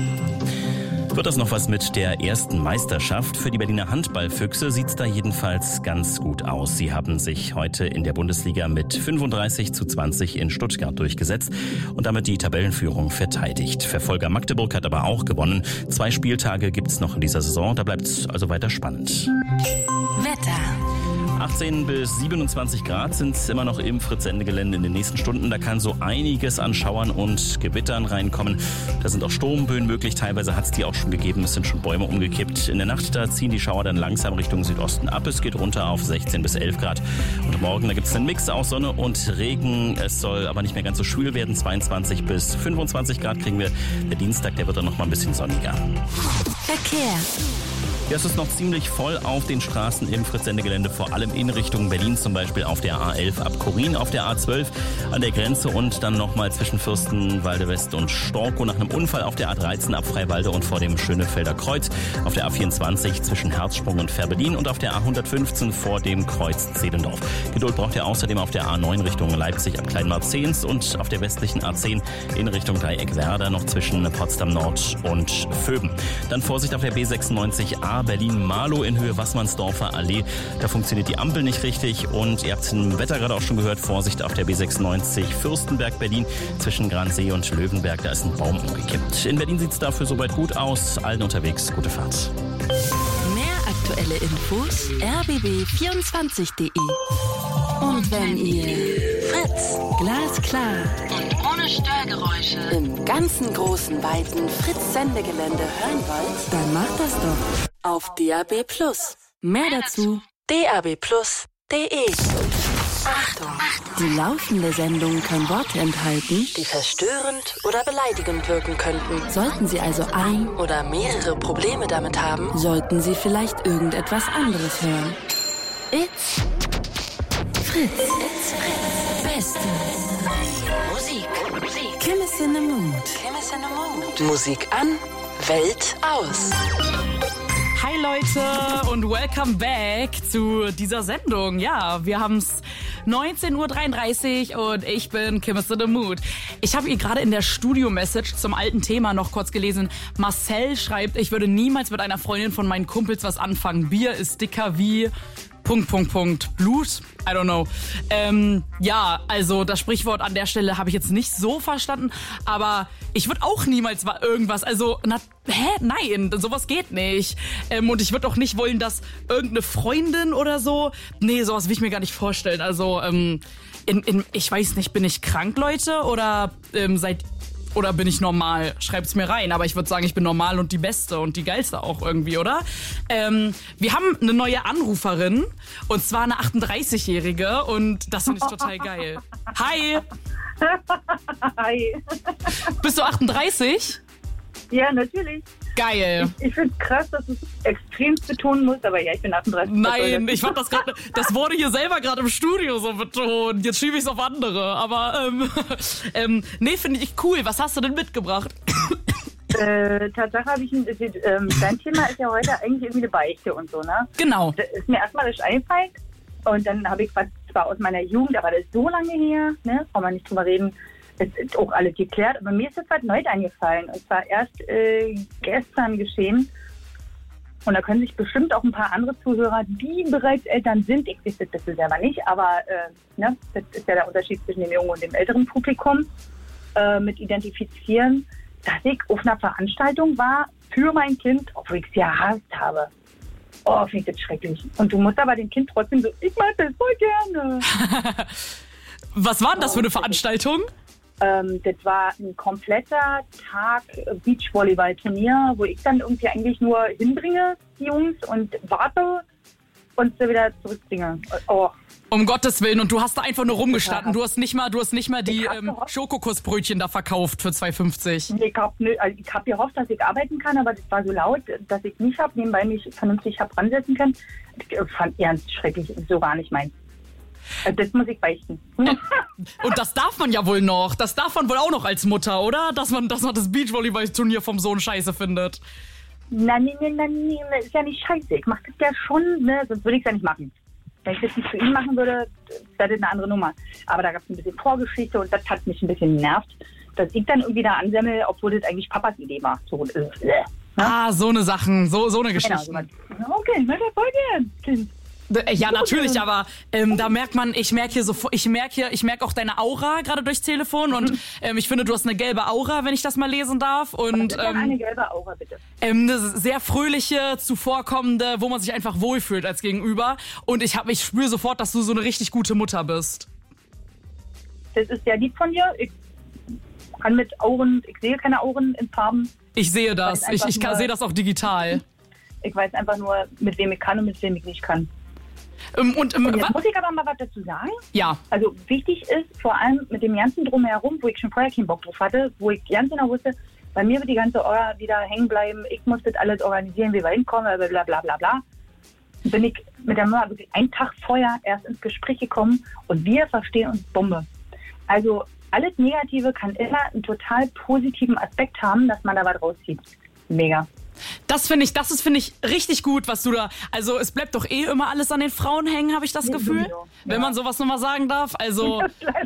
Wird das noch was mit der ersten Meisterschaft? Für die Berliner Handballfüchse sieht's da jedenfalls ganz gut aus. Sie haben sich heute in der Bundesliga mit fünfunddreißig zu zwanzig in Stuttgart durchgesetzt und damit die Tabellenführung verteidigt. Verfolger Magdeburg hat aber auch gewonnen. Zwei Spieltage gibt's noch in dieser Saison, da bleibt's also weiter spannend. Wetter. achtzehn bis siebenundzwanzig Grad sind immer noch im Fritz-Sende-Gelände in den nächsten Stunden. Da kann so einiges an Schauern und Gewittern reinkommen. Da sind auch Sturmböen möglich. Teilweise hat es die auch schon gegeben. Es sind schon Bäume umgekippt. In der Nacht da ziehen die Schauer dann langsam Richtung Südosten ab. Es geht runter auf sechzehn bis elf Grad. Und morgen, da gibt es einen Mix aus Sonne und Regen. Es soll aber nicht mehr ganz so schwül werden. zweiundzwanzig bis fünfundzwanzig Grad kriegen wir. Der Dienstag, der wird dann noch mal ein bisschen sonniger. Verkehr. Ja, es ist noch ziemlich voll auf den Straßen im Fritz-Sende-Gelände, vor allem in Richtung Berlin, zum Beispiel auf der A elf ab Korin, auf der A zwölf an der Grenze und dann nochmal zwischen Fürstenwalde West und Storkow nach einem Unfall auf der A dreizehn ab Freiwalde und vor dem Schönefelder Kreuz, auf der A vierundzwanzig zwischen Herzsprung und Fährberlin und auf der A hundertfünfzehn vor dem Kreuz Zehlendorf. Geduld braucht ihr außerdem auf der A neun Richtung Leipzig ab Kleinmarzens und auf der westlichen A zehn in Richtung Dreieck-Werder noch zwischen Potsdam Nord und Vöben. Dann Vorsicht auf der B sechsundneunzig A Berlin-Marlow in Höhe Wassmannsdorfer Allee. Da funktioniert die Ampel nicht richtig und ihr habt es im Wetter gerade auch schon gehört, Vorsicht auf der B sechsundneunzig Fürstenberg-Berlin zwischen Gransee und Löwenberg, da ist ein Baum umgekippt. In Berlin sieht es dafür soweit gut aus, allen unterwegs, gute Fahrt. Mehr aktuelle Infos r b b vierundzwanzig punkt de. Und wenn ihr Fritz glasklar und ohne Störgeräusche im ganzen großen, weiten Fritz-Sendegelände hören wollt, dann macht das doch auf D A B plus. Mehr dazu d a b plus punkt de. Achtung! Die laufende Sendung kann Worte enthalten, die verstörend oder beleidigend wirken könnten. Sollten Sie also ein oder mehrere Probleme damit haben, sollten Sie vielleicht irgendetwas anderes hören. It's Fritz. It's Fritz. Beste Musik. Musik. Kim is in the mood. Kim is in the mood. Musik an, Welt aus. Hi Leute und welcome back zu dieser Sendung. Ja, wir haben es neunzehn Uhr dreiunddreißig und ich bin Kim is in the mood. Ich habe ihr gerade in der Studio-Message zum alten Thema noch kurz gelesen. Marcel schreibt, ich würde niemals mit einer Freundin von meinen Kumpels was anfangen. Bier ist dicker wie... Punkt, Punkt, Punkt. Blut? I don't know. Ähm, ja, also das Sprichwort an der Stelle habe ich jetzt nicht so verstanden, aber ich würde auch niemals irgendwas, also, na, hä? Nein, sowas geht nicht. Ähm, und ich würde auch nicht wollen, dass irgendeine Freundin oder so, nee, sowas will ich mir gar nicht vorstellen. Also, ähm, in, in, ich weiß nicht, bin ich krank, Leute, oder ähm, seid Oder bin ich normal? Schreibt's mir rein. Aber ich würde sagen, ich bin normal und die Beste und die Geilste auch irgendwie, oder? Ähm, wir haben eine neue Anruferin. Und zwar eine achtunddreißigjährige. Und das finde ich total geil. Hi! Hi! Bist du achtunddreißig? Ja, natürlich. Geil. Ich, ich finde es krass, dass es extrem betonen muss, aber ja, ich bin achtunddreißig. Nein, ich fand das gerade, das wurde hier selber gerade im Studio so betont. Jetzt schiebe ich es auf andere. Aber, ähm, ähm nee, finde ich cool. Was hast du denn mitgebracht? Äh, Tatsache habe ich, ein, ähm, dein Thema ist ja heute eigentlich irgendwie eine Beichte und so, ne? Genau. Das ist mir erstmal richtig eingefallen und dann habe ich was, zwar aus meiner Jugend, aber das ist so lange her, ne? Brauchen wir nicht drüber reden. Es ist auch alles geklärt, aber mir ist jetzt was Neues eingefallen. Und zwar erst äh, gestern geschehen. Und da können sich bestimmt auch ein paar andere Zuhörer, die bereits Eltern sind, ich weiß das selber nicht, aber äh, ne, das ist ja der Unterschied zwischen dem jungen und dem älteren Publikum, äh, mit identifizieren, dass ich auf einer Veranstaltung war für mein Kind, obwohl ich es ja gehasst habe. Oh, finde ich das schrecklich. Und du musst aber dem Kind trotzdem so, ich mag das voll gerne. Was war denn das für eine Veranstaltung? Ähm, das war ein kompletter Tag Beachvolleyball-Turnier, wo ich dann irgendwie eigentlich nur hinbringe, die Jungs, und warte und sie wieder zurückbringe. Oh. Um Gottes Willen, und du hast da einfach nur rumgestanden. Du hast nicht mal, du hast nicht mal die ähm, Schokokussbrötchen da verkauft für zwei fünfzig. Ich habe also hab gehofft, dass ich arbeiten kann, aber das war so laut, dass ich nicht habe, nebenbei mich vernünftig hab ransetzen können. Ich fand ernst schrecklich, so gar nicht meins. Das muss ich beichten. Und das darf man ja wohl noch. Das darf man wohl auch noch als Mutter, oder? Dass man, dass man das Beachvolleyball-Turnier vom Sohn scheiße findet. Nein, nein, nein, nein, nein, ist ja nicht scheiße. Ich mach das ja schon, ne? Sonst würde ich es ja nicht machen. Wenn ich das nicht für ihn machen würde, wäre das eine andere Nummer. Aber da gab es ein bisschen Vorgeschichte und das hat mich ein bisschen genervt, dass ich dann irgendwie da ansemmel, obwohl das eigentlich Papas Idee war. So, äh, ne? Ah, so eine Sachen, so, so eine Geschichte. Genau, so okay, na, das voll gern, Kind. Ja, natürlich, aber ähm, da merkt man, ich merke hier so, ich merke hier, ich merke auch deine Aura gerade durchs Telefon und ähm, ich finde, du hast eine gelbe Aura, wenn ich das mal lesen darf. Und ähm, eine gelbe Aura, bitte. Ähm, eine sehr fröhliche, zuvorkommende, wo man sich einfach wohlfühlt als Gegenüber. Und ich habe, ich spüre sofort, dass du so eine richtig gute Mutter bist. Das ist sehr lieb von dir. Ich kann mit Auren, ich sehe keine Auren in Farben. Ich sehe das. Ich, ich kann, sehe das auch digital. Ich weiß einfach nur, mit wem ich kann und mit wem ich nicht kann. Um, und, um, und jetzt muss ich aber mal was dazu sagen. Ja. Also wichtig ist, vor allem mit dem ganzen Drumherum, wo ich schon vorher keinen Bock drauf hatte, wo ich ganz genau wusste, bei mir wird die ganze Orga wieder hängen bleiben, ich muss das alles organisieren, wie wir hinkommen, bla bla bla bla. Bin ich mit der Mama wirklich einen Tag vorher erst ins Gespräch gekommen und wir verstehen uns Bombe. Also alles Negative kann immer einen total positiven Aspekt haben, dass man da was rauszieht. Mega. Das finde ich, das ist, finde ich, richtig gut, was du da, also es bleibt doch eh immer alles an den Frauen hängen, habe ich das Gefühl, ja, wenn man sowas nochmal sagen darf, also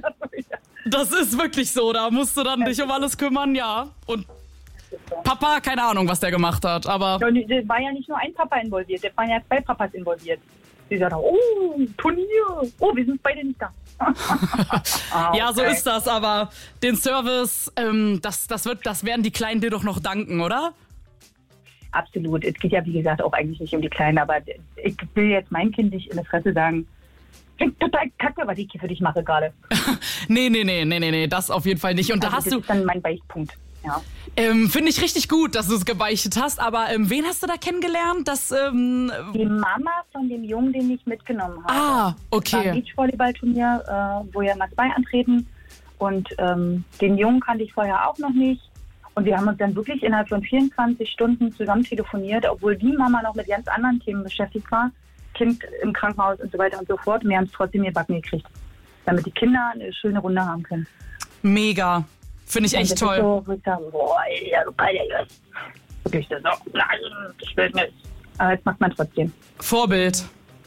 das ist wirklich so, da musst du dann dich um alles kümmern, ja, und Papa, keine Ahnung, was der gemacht hat, aber... Ja, da war ja nicht nur ein Papa involviert, da waren ja zwei Papas involviert. Die sagten, oh, Turnier, oh, wir sind beide nicht da. ah, okay. Ja, so ist das, aber den Service, ähm, das, das, wird, das werden die Kleinen dir doch noch danken, oder? Absolut. Es geht ja, wie gesagt, auch eigentlich nicht um die Kleinen, aber ich will jetzt mein Kind nicht in der Fresse sagen, klingt total kacke, was ich hier für dich mache gerade. nee, nee, nee, nee, nee, nee, das auf jeden Fall nicht. Und also da hast das du... ist dann mein Beichtpunkt, ja. Ähm, finde ich richtig gut, dass du es gebeichtet hast, aber ähm, wen hast du da kennengelernt? Das, ähm, die Mama von dem Jungen, den ich mitgenommen habe. Ah, okay. Das war ein Beachvolleyballturnier, äh, wo ja mal zwei antreten und ähm, den Jungen kannte ich vorher auch noch nicht. Und wir haben uns dann wirklich innerhalb von vierundzwanzig Stunden zusammen telefoniert, obwohl die Mama noch mit ganz anderen Themen beschäftigt war. Kind im Krankenhaus und so weiter und so fort. Und wir haben es trotzdem gebacken gekriegt, damit die Kinder eine schöne Runde haben können. Mega. Finde ich echt toll. So, wo ich sage, boah, ja, du kann ja jetzt. Wirklich das auch. Ich will nicht. Aber jetzt macht man trotzdem. Vorbild.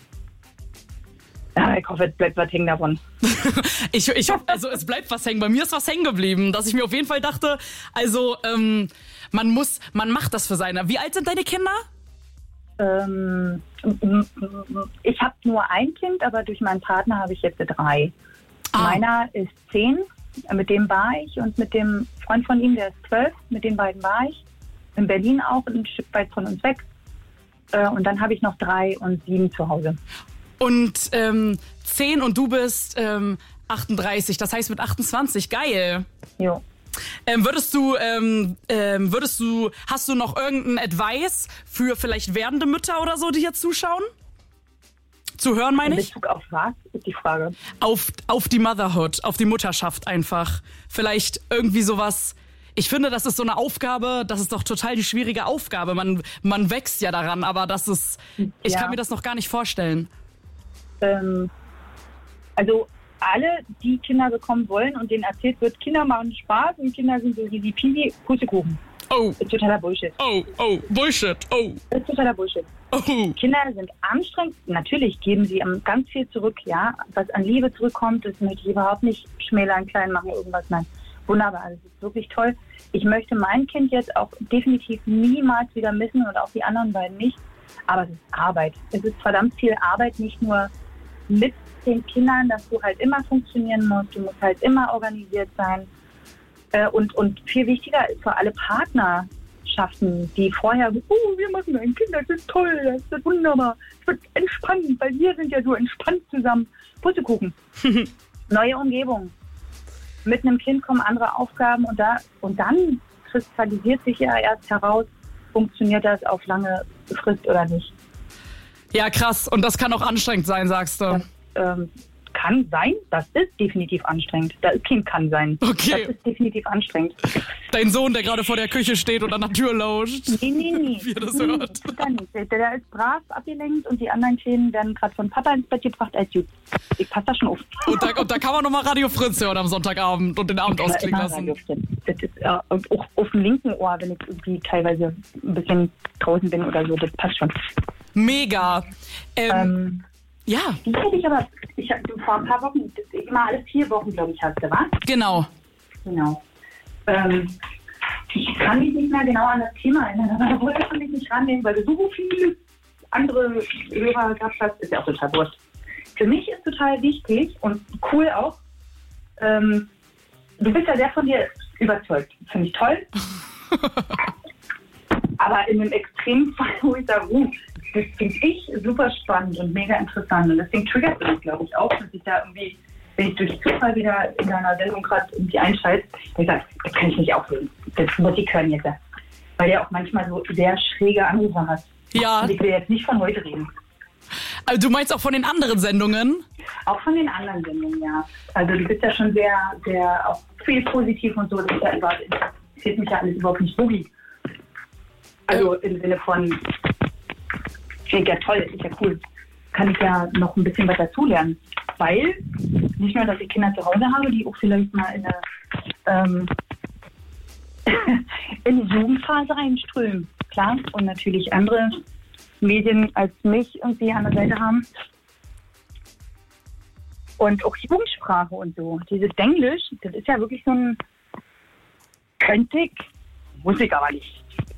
Ja, ich hoffe, es bleibt was hängen davon. ich, ich hoffe, also es bleibt was hängen. Bei mir ist was hängen geblieben, dass ich mir auf jeden Fall dachte, also ähm, man muss, man macht das für seine. Wie alt sind deine Kinder? Ähm, ich habe nur ein Kind, aber durch meinen Partner habe ich jetzt drei. Ah. Meiner ist zehn, mit dem war ich, und mit dem Freund von ihm, der ist zwölf, mit den beiden war ich. In Berlin auch, ein Stück weit von uns weg. Äh, und dann habe ich noch drei und sieben zu Hause. Und ähm, zehn und du bist ähm, achtunddreißig, das heißt mit achtundzwanzig, geil. Jo. Ähm, würdest du, ähm, ähm, würdest du, hast du noch irgendeinen Advice für vielleicht werdende Mütter oder so, die hier zuschauen? Zu hören, meine ich? In Bezug auf was, ist die Frage. Auf, auf die Motherhood, auf die Mutterschaft einfach. Vielleicht irgendwie sowas. Ich finde, das ist so eine Aufgabe, das ist doch total die schwierige Aufgabe. Man, man wächst ja daran, aber das ist, ich ja. kann mir das noch gar nicht vorstellen. Ähm, also alle, die Kinder bekommen wollen und denen erzählt wird, Kinder machen Spaß und Kinder sind so easy peasy, Pustekuchen. Oh. Ist totaler Bullshit. Oh, oh, Bullshit, oh. Ist totaler Bullshit. Oh. Kinder sind anstrengend. Natürlich geben sie ganz viel zurück, ja. Was an Liebe zurückkommt, das möchte ich überhaupt nicht schmälern, klein machen, irgendwas. Nein, wunderbar, das ist wirklich toll. Ich möchte mein Kind jetzt auch definitiv niemals wieder missen und auch die anderen beiden nicht. Aber es ist Arbeit. Es ist verdammt viel Arbeit, nicht nur mit den Kindern, dass du halt immer funktionieren musst. Du musst halt immer organisiert sein. Und, und viel wichtiger ist für alle Partner, Freundschaften, die vorher, oh, wir machen ein Kind, das ist toll, das ist wunderbar, es wird entspannt, weil wir sind ja so entspannt zusammen. Putzekuchen. Neue Umgebung. Mit einem Kind kommen andere Aufgaben und, da, und dann kristallisiert sich ja erst heraus, funktioniert das auf lange Frist oder nicht. Ja, krass. Und das kann auch anstrengend sein, sagst du. Das, ähm, kann sein, das ist definitiv anstrengend. Das Kind kann sein. Okay. Das ist definitiv anstrengend. Dein Sohn, der gerade vor der Küche steht und an der Tür lauscht. Nee, nee, nee. Wie er das nee, hört. Der, der, der ist brav abgelenkt und die anderen Kleinen werden gerade von Papa ins Bett gebracht als gut. Ich passe da schon auf. Und da, und da kann man nochmal Radio Fritz hören am Sonntagabend und den Abend Ja, ausklingen immer lassen. Radio Fritz. Das ist, äh, und auch auf dem linken Ohr, wenn ich irgendwie teilweise ein bisschen draußen bin oder so, das passt schon. Mega. Ähm, Ähm, ja. Die hätte ich aber, ich hab, vor ein paar Wochen, das, immer alle vier Wochen, glaube ich, hast du, was? Genau. Genau. Ähm, ich kann mich nicht mehr genau an das Thema erinnern, aber da wollte ich mich nicht rannehmen, weil du so viele andere Hörer gehabt hast, ist ja auch total wurscht. Für mich ist total wichtig und cool auch, ähm, du bist ja sehr von dir überzeugt. Finde ich toll. Aber in einem Extremfall, wo ich sage, uh, das finde ich super spannend und mega interessant. Und deswegen triggert mich, glaube ich, auch, dass ich da irgendwie, wenn ich durch Zufall wieder in deiner Sendung gerade irgendwie einschalte, ich sage, das kann ich nicht aufhören. Das muss ich hören jetzt. Weil der auch manchmal so sehr schräge Anrufe hat. Ja. Und ich will jetzt nicht von heute reden. Also du meinst auch von den anderen Sendungen? Auch von den anderen Sendungen, ja. Also du bist ja schon sehr, sehr auch viel positiv und so. Das ist ja überhaupt, interessiert mich ja alles überhaupt nicht boogie. Also im Sinne von, klingt ja toll, ist ja cool. Kann ich ja noch ein bisschen was dazulernen. Weil, nicht nur, dass ich Kinder zu Hause habe, die auch vielleicht mal in eine, ähm, in die Jugendphase reinströmen. Klar, und natürlich andere Medien als mich irgendwie an der Seite haben. Und auch Jugendsprache und so. Dieses Denglisch, das ist ja wirklich so ein, könnte ich, muss ich aber nicht.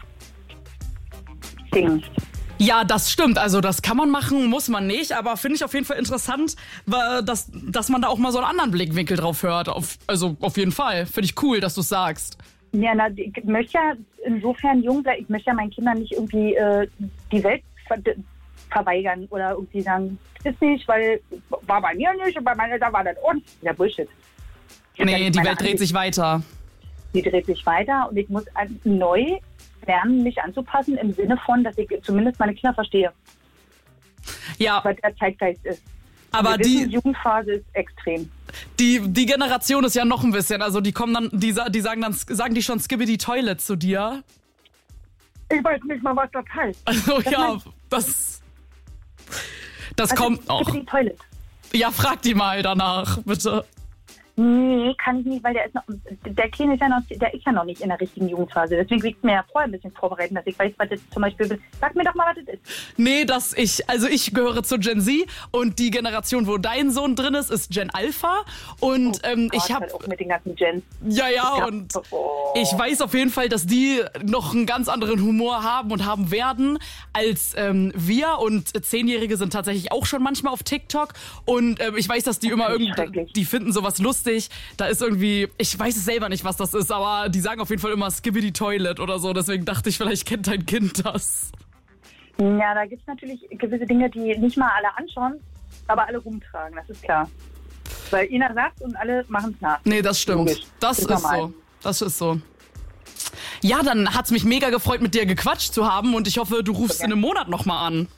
Ding. Ja, das stimmt. Also das kann man machen, muss man nicht. Aber finde ich auf jeden Fall interessant, dass, dass man da auch mal so einen anderen Blickwinkel drauf hört. Auf, also auf jeden Fall. Finde ich cool, dass du es sagst. Ja, na, ich möchte ja insofern jung bleiben. Ich möchte ja meinen Kindern nicht irgendwie äh, die Welt ver verweigern oder irgendwie sagen, ist nicht, weil war bei mir nicht und bei meiner Eltern war das und. Ja, Bullshit. Nee, die Welt dreht sich weiter. Die dreht sich weiter und ich muss neu lernen, mich anzupassen im Sinne von, dass ich zumindest meine Kinder verstehe. Ja. Was der Zeitgeist ist. Aber die die Jugendphase ist extrem. Die, die Generation ist ja noch ein bisschen, also die kommen dann, die, die sagen dann, sagen die schon Skibidi Toilet zu dir? Ich weiß nicht mal, was das heißt. Also das ja, heißt, das, das also kommt auch. Skibidi Toilet. Ja, frag die mal danach, bitte. Nee, kann ich nicht, weil der ist noch, der Kleine ist ja noch, der ist ja noch nicht in der richtigen Jugendphase. Deswegen will ich mir ja vorher ein bisschen vorbereiten, dass ich weiß, was das zum Beispiel ist. Sag mir doch mal, was das ist. Nee, dass ich, also ich gehöre zur Gen Z und die Generation, wo dein Sohn drin ist, ist Gen Alpha. Und oh ähm, Gott, ich habe halt auch mit den ganzen Gens. Ja, ja, ja, und oh. ich weiß auf jeden Fall, dass die noch einen ganz anderen Humor haben und haben werden als ähm, wir. Und Zehnjährige sind tatsächlich auch schon manchmal auf TikTok. Und ähm, ich weiß, dass die immer irgendwie, die finden sowas lustig. Da ist irgendwie, ich weiß es selber nicht, was das ist, aber die sagen auf jeden Fall immer Skibidi Toilet oder so. Deswegen dachte ich, vielleicht kennt dein Kind das. Ja, da gibt es natürlich gewisse Dinge, die nicht mal alle anschauen, aber alle rumtragen, das ist klar. Weil Ina sagt und alle machen es nach. Nee, das stimmt. Logisch. Das ist, ist so. Das ist so. Ja, dann hat's mich mega gefreut, mit dir gequatscht zu haben und ich hoffe, du rufst in einem Monat nochmal an.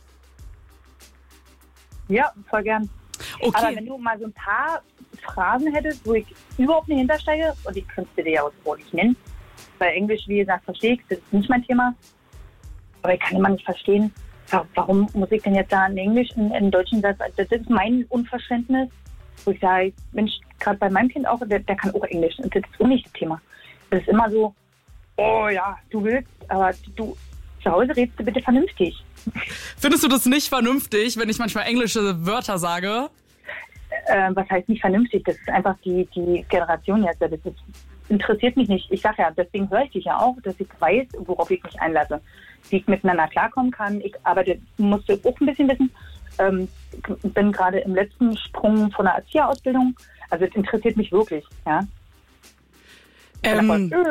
Ja, voll gern. Okay. Aber wenn du mal so ein paar Phrasen hättest, wo ich überhaupt nicht hintersteige, und ich könnte sie dir ja auch nicht nennen, weil Englisch, wie gesagt, verstehe ich, das ist nicht mein Thema. Aber ich kann immer nicht verstehen, warum muss ich denn jetzt da in Englisch, in, in deutschen Satz, das ist mein Unverständnis, wo ich sage, Mensch, gerade bei meinem Kind auch, der, der kann auch Englisch, und das ist auch nicht das Thema. Das ist immer so, oh ja, du willst, aber du, zu Hause redest du bitte vernünftig. Findest du das nicht vernünftig, wenn ich manchmal englische Wörter sage? Äh, was heißt nicht vernünftig? Das ist einfach die, die Generation jetzt. Das ist, interessiert mich nicht. Ich sage ja, deswegen höre ich dich ja auch, dass ich weiß, worauf ich mich einlasse. Wie ich miteinander klarkommen kann. Ich arbeite, musste auch ein bisschen wissen. Ähm, bin gerade im letzten Sprung von der Erzieherausbildung. Also es interessiert mich wirklich, ja. Ähm,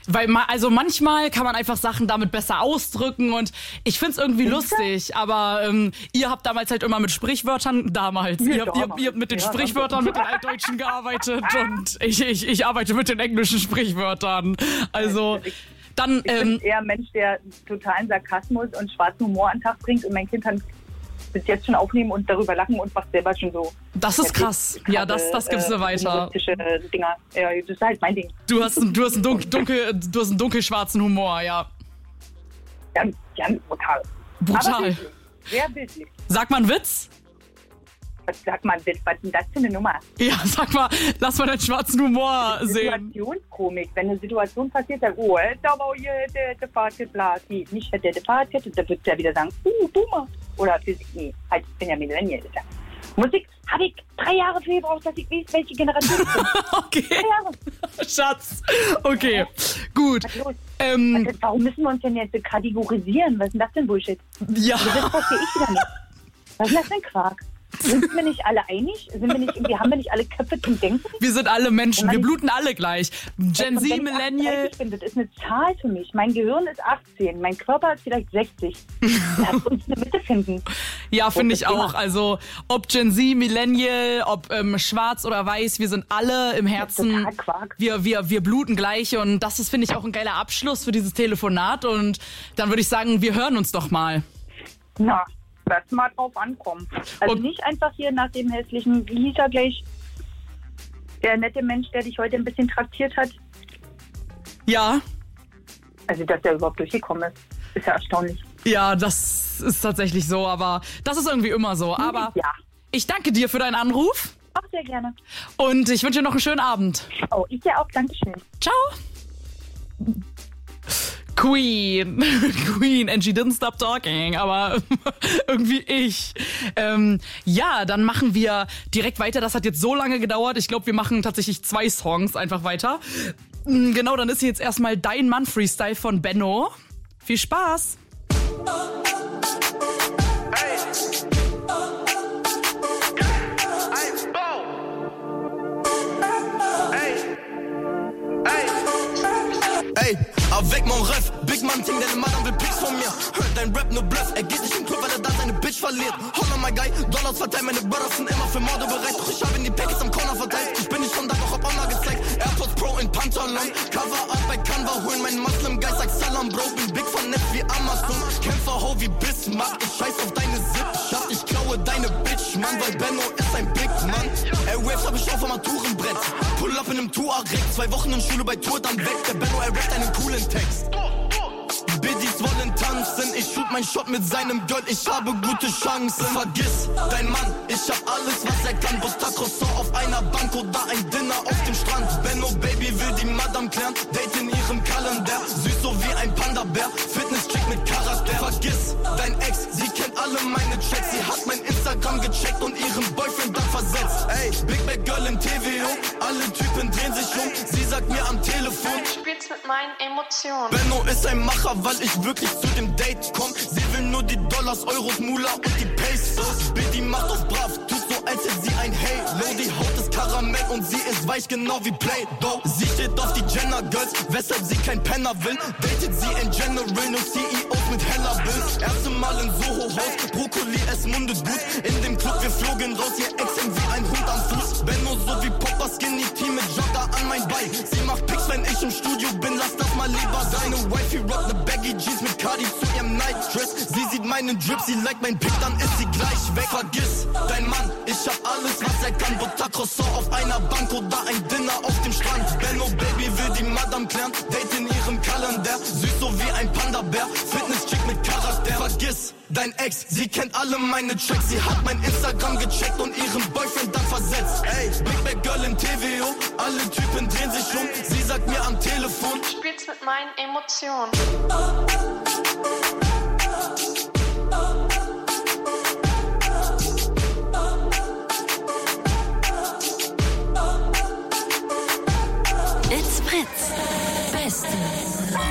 Weil ma- also manchmal kann man einfach Sachen damit besser ausdrücken und ich find's irgendwie lustig, aber ähm, ihr habt damals halt immer mit Sprichwörtern, damals, Ja, ihr, habt, ihr, damals. ihr habt mit den Ja, Sprichwörtern, mit den Altdeutschen gearbeitet und ich, ich, ich arbeite mit den englischen Sprichwörtern. Also dann... Ich Ähm, bin eher ein Mensch, der totalen Sarkasmus und schwarzen Humor an den Tag bringt und mein Kind kann bis jetzt schon aufnehmen und darüber lachen und macht selber schon so. Das ist krass. Ja, das, das gibst du weiter. humoristische Dinger. Ja, das ist halt mein Ding. Du hast, du hast einen dunkel, dunkel, du hast einen dunkelschwarzen Humor, ja. Ganz, ganz brutal. Brutal. Aber bildlich. Sehr bildlich. Sag mal einen Witz. Was sagt man, was ist denn das für eine Nummer? Ja, sag mal, lass mal deinen schwarzen Humor sehen. Situationskomik. Wenn eine Situation passiert, dann, oh, da war hier der, der Vater, bla, die, nicht der, der Vater, da wird der wieder sagen, uh, Boomer. Oder Physik, nee, halt, ich bin ja Millennial. Musik habe ich drei Jahre für gebraucht, dass ich weiß, welche Generation ich bin. Okay. Drei Jahre. Schatz. Okay, gut. Ähm, also, warum müssen wir uns denn jetzt kategorisieren? Was ist denn das denn Bullshit? Ja. Also, das verstehe ich wieder nicht. Was ist das denn Quark? Sind wir nicht alle einig? Sind wir nicht, irgendwie, haben wir nicht alle Köpfe zum Denken? Wir sind alle Menschen, wir bluten alle gleich. Gen Z, Millennial. Ich finde, das ist eine Zahl für mich. Mein Gehirn ist achtzehn, mein Körper ist vielleicht sechzig. Lass uns eine Mitte finden. Ja, finde ich auch. Also ob Gen Z, Millennial, ob ähm, schwarz oder weiß, wir sind alle im Herzen. Wir, wir, wir bluten gleich und das ist, finde ich, auch ein geiler Abschluss für dieses Telefonat. Und dann würde ich sagen, wir hören uns doch mal. Na, lass mal drauf ankommen. Also und nicht einfach hier nach dem hässlichen, wie hieß er gleich? Der nette Mensch, der dich heute ein bisschen traktiert hat. Ja. Also, dass der überhaupt durchgekommen ist, ist ja erstaunlich. Ja, das ist tatsächlich so, aber das ist irgendwie immer so. Aber ja. Ich danke dir für deinen Anruf. Auch sehr gerne. Und ich wünsche dir noch einen schönen Abend. Oh, ich dir auch. Dankeschön. Ciao. Queen. Queen. And she didn't stop talking. Aber irgendwie ich. Ähm, ja, dann machen wir direkt weiter. Das hat jetzt so lange gedauert. Ich glaube, wir machen tatsächlich zwei Songs einfach weiter. Genau, dann ist hier jetzt erstmal Dein Mann Freestyle von Benno. Viel Spaß. Ey, avec mon Ref, Big Man Ting, deine Madame will Pics von mir. Hört dein Rap nur Bluff, er geht nicht im Club, weil er da seine Bitch verliert. Holla my guy, Dollars verteilt, meine Brothers sind immer für Morde bereit. Doch ich habe in die Packets am Corner verteilt. Ich bin nicht von da, doch hab Honor gezeigt. AirPods Pro in Pantalon, Cover up bei Canva, holen meinen Muslim Geist, sag Salam Bro. Bin big von Netz wie Amazon, Kämpfer ho wie Bismarck. Ich scheiß auf deine Sippschaft, ich klaue deine Bitch, Mann, weil Benno ist ein Big Man. Ey, Waves hab ich auf am Arturenbrett. Pull up in nem Tuareg, zwei Wochen in Schule bei Tour, dann weg. Der Benno, er rappt einen coolen Text. Biddies wollen tanzen, ich shoot mein Shot mit seinem Girl, ich habe gute Chancen. Vergiss dein Mann, ich hab alles, was er kann. Buster Croissant auf einer Bank oder ein Dinner auf dem Strand. Benno Baby will die Madame klären, Date in ihrem Kalender. Süß so wie ein Panda-Bär, Fitness-Chick mit Charakter. Vergiss dein Ex, sie kennt alle meine Checks. Sie hat mein Instagram gecheckt und ihren Boyfriend dann versetzt. Ey, Big Bad Girl im T V O, alle Typen drehen sich um. Sie sagt mir am Telefon, du spielst mit meinen Emotionen. Benno ist ein Macher, weil ich wirklich zu dem Date komm. Sie will nur die Dollars, Euros, Mula und die Pesos. Biddy macht auf brav, tut so als hätte sie ein Halo. Die Haut ist Karamell und sie ist weich genau wie Play-Doh. Sie steht auf die Jenner Girls, weshalb sie kein Penner will. Datet sie in General, nur C E Os mit heller Bild. Erste Mal in Soho-Haus, Brokkoli, es mundet gut. In dem Club, wir flogen raus, ihr Ex sind wie ein Hund am Fuß. Benno so wie Popper, Skinny Team mit Jogger an mein Bein. Sie macht Pics, wenn ich im Studio bin, lass das mal lieber sein. Eine Wifey rockt ne Baggy Jeans mit Cardi zu ihrem Nightdress. Sie sieht meinen Drip, sie liked mein Pick, dann ist sie gleich weg. Vergiss dein Mann, ich hab alles, was er kann. Butter Croissant auf einer Bank oder ein Dinner auf dem Strand. Benno Baby will die Madame klären, Date in ihrem Kalender. Süß so wie ein Panda-Bär, Fitness-Chick mit Charakter. Vergiss dein Ex, sie kennt alle meine Checks. Sie hat mein Instagram gecheckt und ihren Boyfriend dann versetzt. Ey, Big Bad Girl im T V O, alle Typen drehen sich um. Sie sagt mir am Telefon, du spielst mit meinen Emotionen. It's Fritz. Beste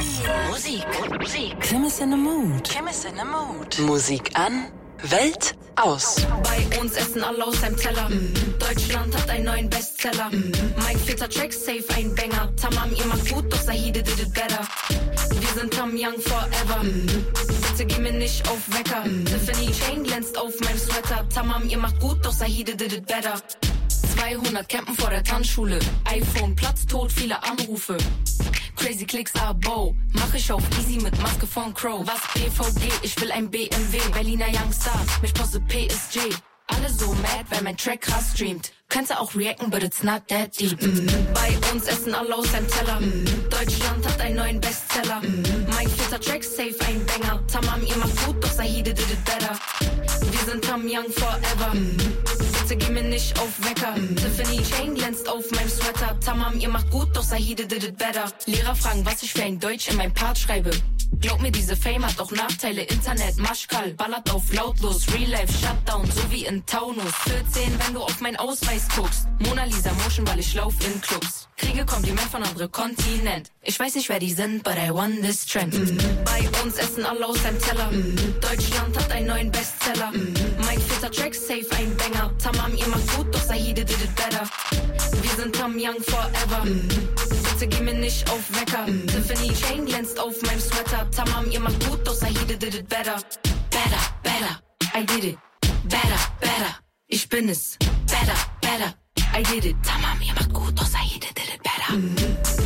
Musik. Musik. Kim is in the mood. Kim is in the mood. Musik an. Welt aus. Bei uns essen alle aus einem Teller. Mhm. Deutschland hat einen neuen Bestseller. Mhm. Mein vierter Track, safe ein Banger. Tamam, ihr macht gut, doch Sahide did it better. Wir sind Tam Young forever. Mhm. Bitte geh mir nicht auf Wecker. Mhm. Tiffany Chain glänzt auf meinem Sweater. Tamam, ihr macht gut, doch Sahide did it better. zweihundert campen vor der Tanzschule. iPhone, Platz tot, viele Anrufe. Crazy Clicks, Abo. Mach ich auf easy mit Maske von Crow. Was B V G? Ich will ein B M W. Berliner Youngstar, mich poste P S G. Alle so mad, weil mein Track krass streamt. Könnte auch reacten, but it's not that deep. Mm. Bei uns essen alle aus einem Teller. Mm. Deutschland hat einen neuen Bestseller. Mm. Mein vierter Track, safe ein Banger. Tamam, ihr macht gut, doch Sahide did it better. Wir sind Tam Young forever. Mm. Bitte geh mir nicht auf Wecker. Mm. Tiffany Chain glänzt auf meinem Sweater. Tamam, ihr macht gut, doch Sahide did it better. Lehrer fragen, was ich für ein Deutsch in meinem Part schreibe. Glaub mir, diese Fame hat auch Nachteile. Internet, Maschkal, ballert auf lautlos. Real Life, Shutdown, so wie in Taunus. vierzehn, wenn du auf meinen Ausweis guckst. Mona Lisa Motion, weil ich lauf in Clubs. Kriege Kompliment von anderem Kontinent. Ich weiß nicht, wer die sind, but I won this trend. Mm. Bei uns essen alle aus einem Teller. Mm. Deutschland hat einen neuen Bestseller. Mm. Mein vierter Track, safe ein Banger. Tamam, ihr macht gut, doch Sahide did it better. Wir sind Tam Young forever. Mm. Bitte geh mir nicht auf Wecker. Mm. Tiffany Chain glänzt auf meinem Sweater. Tamam, ihr macht gut, doch Sahide did it better. Better, better, I did it. Better, better, ich bin es. Better, better, I did it. Tamam, ihr macht gut, doch Sahide did it better. Mm.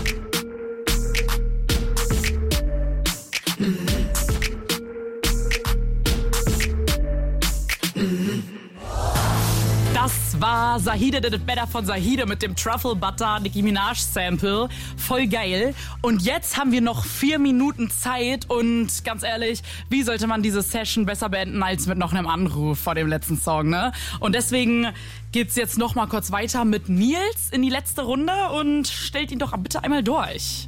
Das war Sahide Did It Better von Sahide mit dem Truffle Butter Nicki Minaj Sample. Voll geil. Und jetzt haben wir noch vier Minuten Zeit und ganz ehrlich, wie sollte man diese Session besser beenden als mit noch einem Anruf vor dem letzten Song, ne? Und deswegen geht's jetzt noch mal kurz weiter mit Nils in die letzte Runde und stellt ihn doch bitte einmal durch.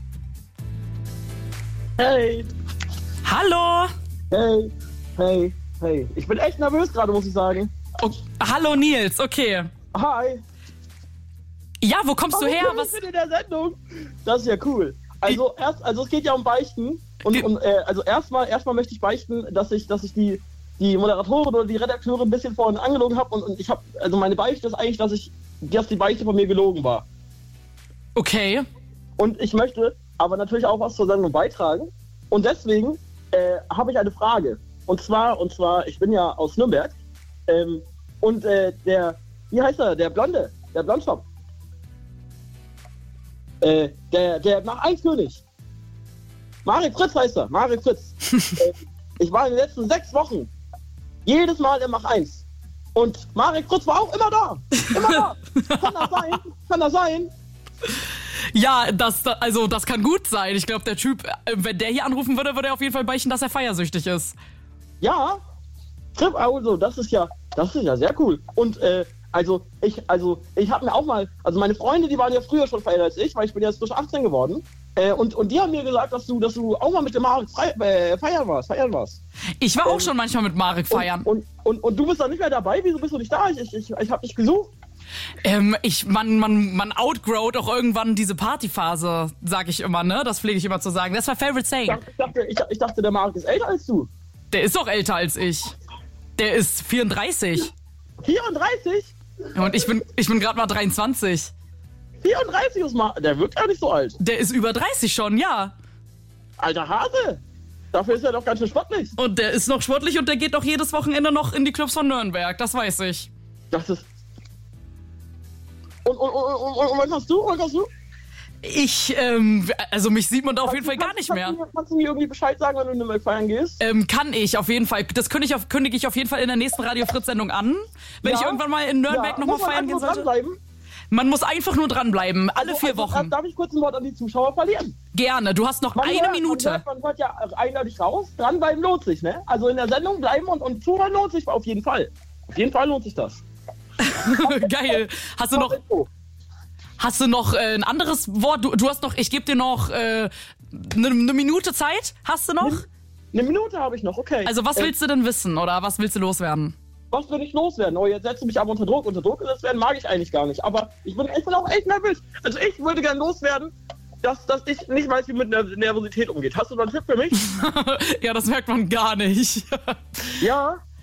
Hey. Hallo. Hey, hey, hey. Ich bin echt nervös gerade, muss ich sagen. Oh, hallo Nils, okay. Hi. Ja, wo kommst Warum du her? bin Was? Ich in der Sendung? Das ist ja cool. Also erst, also es geht ja um Beichten und, und äh, also erstmal, erstmal möchte ich beichten, dass ich, dass ich die, die Moderatorin oder die Redakteurin ein bisschen vorhin angelogen habe und, und ich habe, also meine Beichte ist eigentlich, dass ich, dass die Beichte von mir gelogen war. Okay. Und ich möchte aber natürlich auch was zur Sendung beitragen und deswegen äh, habe ich eine Frage und zwar, und zwar, ich bin ja aus Nürnberg. Ähm, und äh, der, wie heißt er, der Blonde, der Blondschopf, äh, der, der Mach eins König, Marek Fritz heißt er, Marek Fritz. äh, ich war in den letzten sechs Wochen jedes Mal im Mach eins und Marek Fritz war auch immer da, immer da. Kann das sein? Kann das sein? Ja, das, also das kann gut sein. Ich glaube, der Typ, wenn der hier anrufen würde, würde er auf jeden Fall beichten, dass er feiersüchtig ist. Ja. Trip, also, das ist ja, das ist ja sehr cool. Und, äh, also, ich, also, ich habe mir auch mal, also meine Freunde, die waren ja früher schon älter als ich, weil ich bin jetzt frisch achtzehn geworden. Äh, und, und die haben mir gesagt, dass du, dass du auch mal mit dem Marek frei, äh, feiern warst, feiern warst. Ich war ähm, auch schon manchmal mit Marek feiern. Und, und, und, und du bist dann nicht mehr dabei? Wieso bist du nicht da? Ich, ich, ich, ich hab dich gesucht. Ähm, ich, man, man, man outgrowt auch irgendwann diese Partyphase, sag ich immer, ne? Das pflege ich immer zu sagen. Das war Favorite Saying. Ich dachte, ich, ich dachte, der Marek ist älter als du. Der ist doch älter als ich. Der ist vierunddreißig. vierunddreißig? Und ich bin, ich bin gerade mal dreiundzwanzig. vierunddreißig ist mal, der wirkt ja nicht so alt. Der ist über dreißig schon, ja. Alter Hase, dafür ist er doch ganz schön sportlich. Und der ist noch sportlich und der geht doch jedes Wochenende noch in die Clubs von Nürnberg, das weiß ich. Das ist... Und, und, und, und, und was hast du? Was hast du? Ich, ähm, also mich sieht man da auf jeden Fall gar nicht kannst mehr. Du, kannst du mir irgendwie Bescheid sagen, wenn du in Nürnberg feiern gehst? Ähm, kann ich, auf jeden Fall. Das kündige ich auf, kündige ich auf jeden Fall in der nächsten Radio Fritz-Sendung an. Wenn Ja? ich irgendwann mal in Nürnberg Ja, nochmal muss man feiern gehen einfach sollte. dranbleiben? Man muss einfach nur dranbleiben, alle Also, vier also, Wochen. Darf ich kurz ein Wort an die Zuschauer verlieren? Gerne, du hast noch Man eine hört, Minute. Man hört, man hört ja eindeutig raus, dranbleiben lohnt sich, ne? Also in der Sendung bleiben und, und zuhören lohnt sich auf jeden Fall. Auf jeden Fall lohnt sich das. Geil. Hast du noch... Hast du noch äh, ein anderes Wort? Du, du hast noch, ich gebe dir noch eine äh, ne, ne Minute Zeit. Hast du noch? Eine ne Minute habe ich noch, okay. Also was willst äh, du denn wissen oder was willst du loswerden? Was will ich loswerden? Oh, jetzt setzt du mich aber unter Druck. Unter Druck gesetzt werden mag ich eigentlich gar nicht. Aber ich bin, ich bin auch echt nervös. Also ich würde gerne loswerden, dass, dass ich nicht weiß, wie mit Ner Nervosität umgeht. Hast du da einen Tipp für mich? Ja, das merkt man gar nicht. Ja?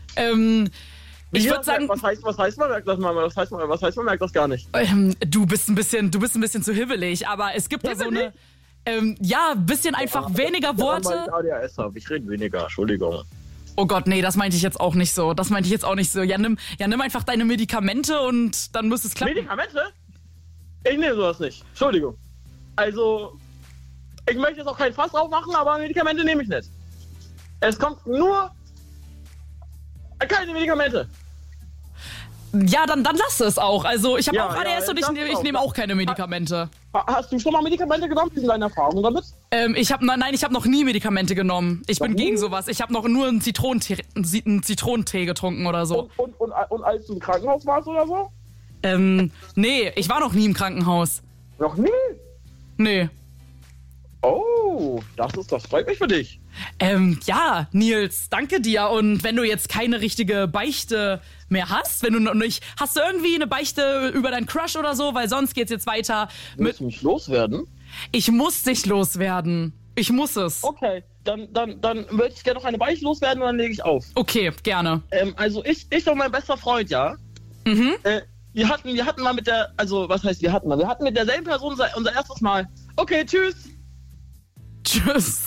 Ähm, ich Ja, würde sagen, was heißt, was heißt man merkt das mal? Was heißt man, was heißt man merkt das gar nicht? ähm, du bist ein bisschen, du bist ein bisschen zu hibbelig, aber es gibt da so eine, ähm, ja, ein bisschen einfach Ja, weniger Weil Worte. ich A D H S habe. Ich rede weniger, Entschuldigung. Oh Gott, nee, das meinte ich jetzt auch nicht so. Das meinte ich jetzt auch nicht so. Ja, nimm, ja, nimm einfach deine Medikamente und dann muss es klappen. Medikamente? Ich nehme sowas nicht. Entschuldigung. Also, ich möchte jetzt auch kein Fass aufmachen, aber Medikamente nehme ich nicht. Es kommt nur keine Medikamente. Ja, dann, dann lass es auch. Also ich habe Ja, auch A D S ja, und ich, das nehm- ich auch. nehme auch keine Medikamente. Ha- Hast du schon mal Medikamente genommen? Wie sind deine Erfahrungen damit? Ähm, ich habe nein, ich habe noch nie Medikamente genommen. Ich Noch bin nie? gegen sowas. Ich habe noch nur einen Zitronentee, einen Zitronentee getrunken oder so. Und, und, und, und als du im Krankenhaus warst oder so? Ähm, nee, ich war noch nie im Krankenhaus. Noch nie? Nee. Oh, das ist, das freut mich für dich. Ähm, ja, Nils, danke dir. Und wenn du jetzt keine richtige Beichte mehr hast, wenn du noch nicht, hast du irgendwie eine Beichte über deinen Crush oder so? Weil sonst geht's jetzt weiter mit... Willst du mich loswerden? Ich muss dich loswerden. Ich muss es. Okay, dann, dann, dann würde ich gerne noch eine Beichte loswerden und dann lege ich auf. Okay, gerne. Ähm, also ich, ich und mein bester Freund, ja. Mhm. Äh, wir hatten, wir hatten mal mit der, also was heißt wir hatten mal? Wir hatten mit derselben Person unser, unser erstes Mal. Okay, tschüss. Tschüss.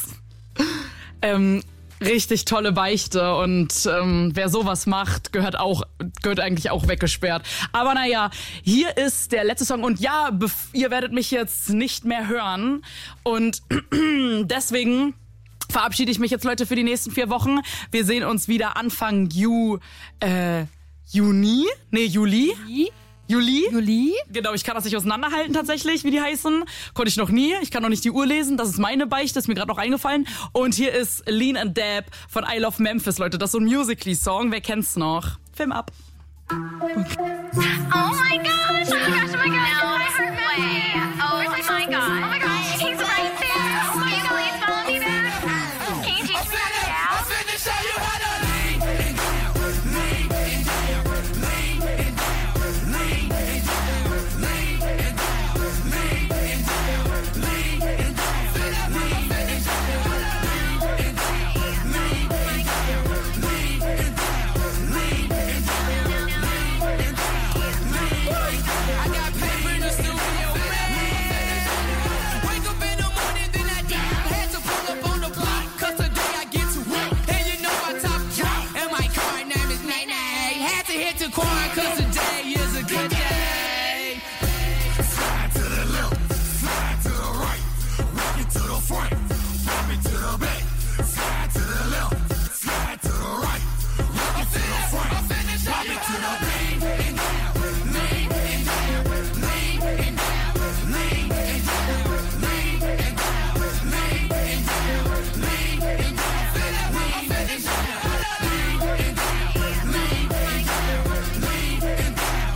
Ähm, richtig tolle Beichte und ähm, wer sowas macht, gehört auch, gehört eigentlich auch weggesperrt. Aber naja, hier ist der letzte Song und ja, bef- ihr werdet mich jetzt nicht mehr hören und deswegen verabschiede ich mich jetzt, Leute, für die nächsten vier Wochen. Wir sehen uns wieder Anfang Ju, äh, Juni? Nee, Juli? Juli? Juli? Genau, ich kann das nicht auseinanderhalten tatsächlich, wie die heißen. Konnte ich noch nie. Ich kann noch nicht die Uhr lesen. Das ist meine Beichte, ist mir gerade noch eingefallen. Und hier ist Lean and Dab von I Love Memphis, Leute. Das ist so ein Musical.ly-Song. Wer kennt's noch? Film ab. Oh my gosh, oh my gosh, oh my gosh, oh my way. Oh my god, oh my gosh, he's right there. Oh my god, he's follow me back. Can you teach me how to dab? Cause today is a good day. Slide to the left, slide to the right, rock it to the front, pop it to the back. Slide to the left, slide to the right, rock it to the front, pop it to the back. And down, lean and down, lean and down, lean and down, lean and down, lean and down, lean and down, lean and down, lean and down, lean and down.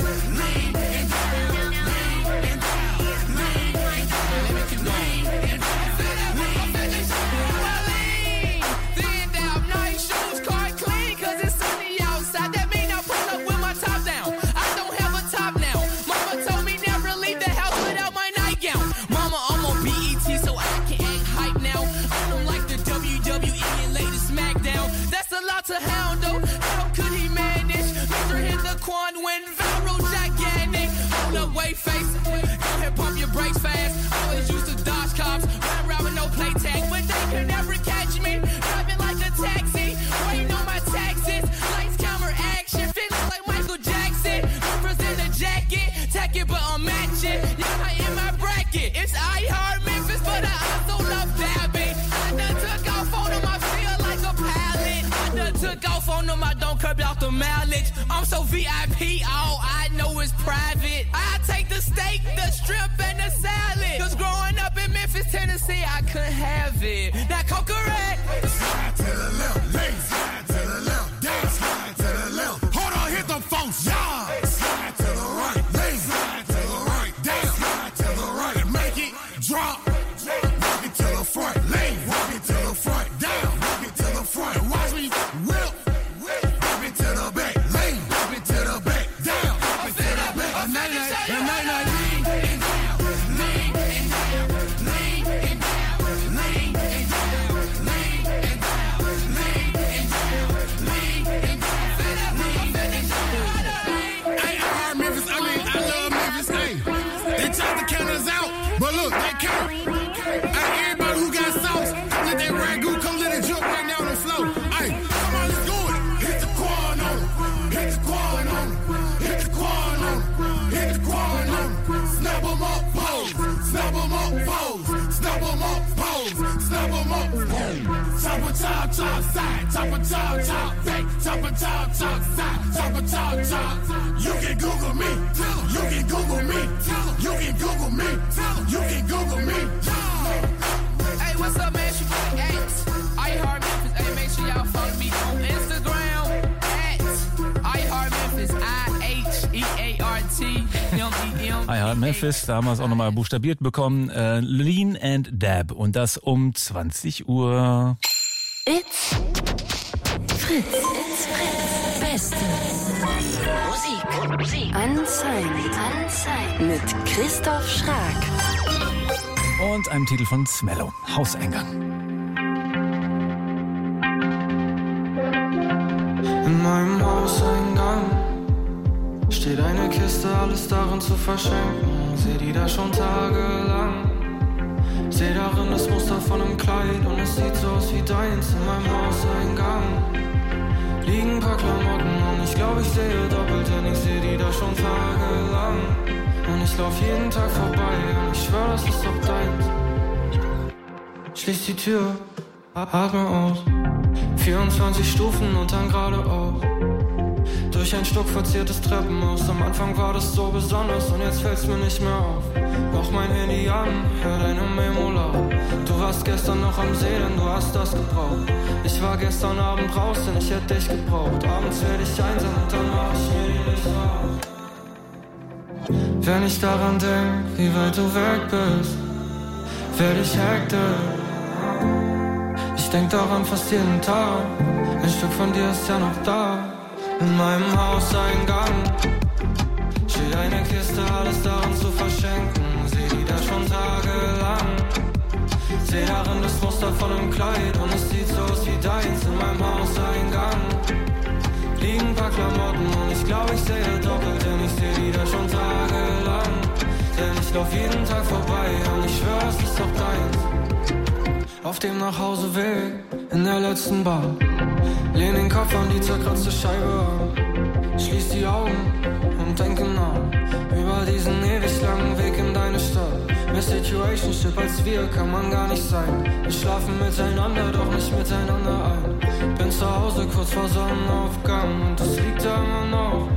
To handle, how could he manage? Mister hit the Quan went viral, gigantic. On the way face, go ahead, pump your brakes fast. Always used to dodge cops, run around with no play tag, but they could never catch me. Driving like a taxi, waiting on my taxes. Lights, camera, action, feeling like Michael Jackson. Numbers in the jacket, tack it, but I'm matching. Yeah, I in my bracket. It's I Heart Memphis, but I also love dabbing. I done took off on them, I feel like a pallet. I done took off on them, I don't curb out the mileage. I'm so V I P, all I know is private. I take the steak, the shrimp, and the salad. Cause growing up in Memphis, Tennessee, I couldn't have it. Now come correct. Slide to the left, left, slide to the left, down, slide to the left. Hold on, hit them folks, yeah. Slide to the right, left, slide to the right, down, slide to the right, and make it drop. Walk it to the front, left, walk it to the front, down, walk it to the front. Watch me whip, whip it to the back, left, whip it to the back, down, whip it to the back. A night night, a night night, lean and down, lean and down, lean and down, lean and down, lean and down, lean. Hit the quad on 'em. Hit the quad on 'em. Snap 'em up, pose. Snap 'em up, pose. Snap 'em up, pose. Snap 'em up, pose. Chop a chop, chop, side. Chop a chop, chop, fake. Chop a chop, chop, side. Chop a chop, chop. You can Google me. You can Google me. You can Google me. You can Google me. Hey, what's up, man? It's your boy X. I Heart Memphis. Hey, make sure y'all follow me on Instagram at I Heart Memphis. I H E A R T M E M. I Heart Memphis, da haben wir es auch nochmal buchstabiert bekommen. Äh, Lean and Dab. Und das um zwanzig Uhr. It's Fritz. It's Fritz. Beste Musik. Musik. Unsigned. Unsigned. Mit Christoph Schrag. Und einem Titel von Smello. Hauseingang. In meinem Hauseingang steht eine Kiste, alles darin zu verschenken. Seh die da schon tagelang. Seh darin das Muster von einem Kleid und es sieht so aus wie deins. In meinem Hauseingang liegen ein paar Klamotten und ich glaube, ich sehe doppelt, denn ich seh die da schon tagelang. Und ich lauf jeden Tag vorbei und ich schwör, das ist doch deins. Schließ die Tür, atme aus. vierundzwanzig Stufen und dann geradeaus. Durch ein stuckverziertes Treppenhaus. Am Anfang war das so besonders und jetzt fällt's mir nicht mehr auf. Mach mein Handy an, hör deine Memo laut. Du warst gestern noch am See, denn du hast das gebraucht. Ich war gestern Abend draußen, ich hätte dich gebraucht. Abends werde ich einsam und dann mach ich mir die Lichter aus. Wenn ich daran denk, wie weit du weg bist, werd ich hektisch. Ich denk daran fast jeden Tag, ein Stück von dir ist ja noch da. In meinem Hauseingang steht eine Kiste, alles darin zu verschenken. Seh die da schon tagelang. Seh darin das Muster von einem Kleid und es sieht so aus wie deins. In meinem Hauseingang liegen ein paar Klamotten und ich glaube, ich sehe doppelt, denn ich seh die da schon tagelang. Denn ich lauf jeden Tag vorbei und ich schwör, es ist doch deins. Auf dem Nachhauseweg in der letzten Bar lehn den Kopf an die zerkratzte Scheibe an. Schließ die Augen und denke nach über diesen ewig langen Weg in deine Stadt. Mehr Situationship als wir kann man gar nicht sein. Wir schlafen miteinander, doch nicht miteinander ein. Bin zu Hause kurz vor Sonnenaufgang und es liegt da immer noch.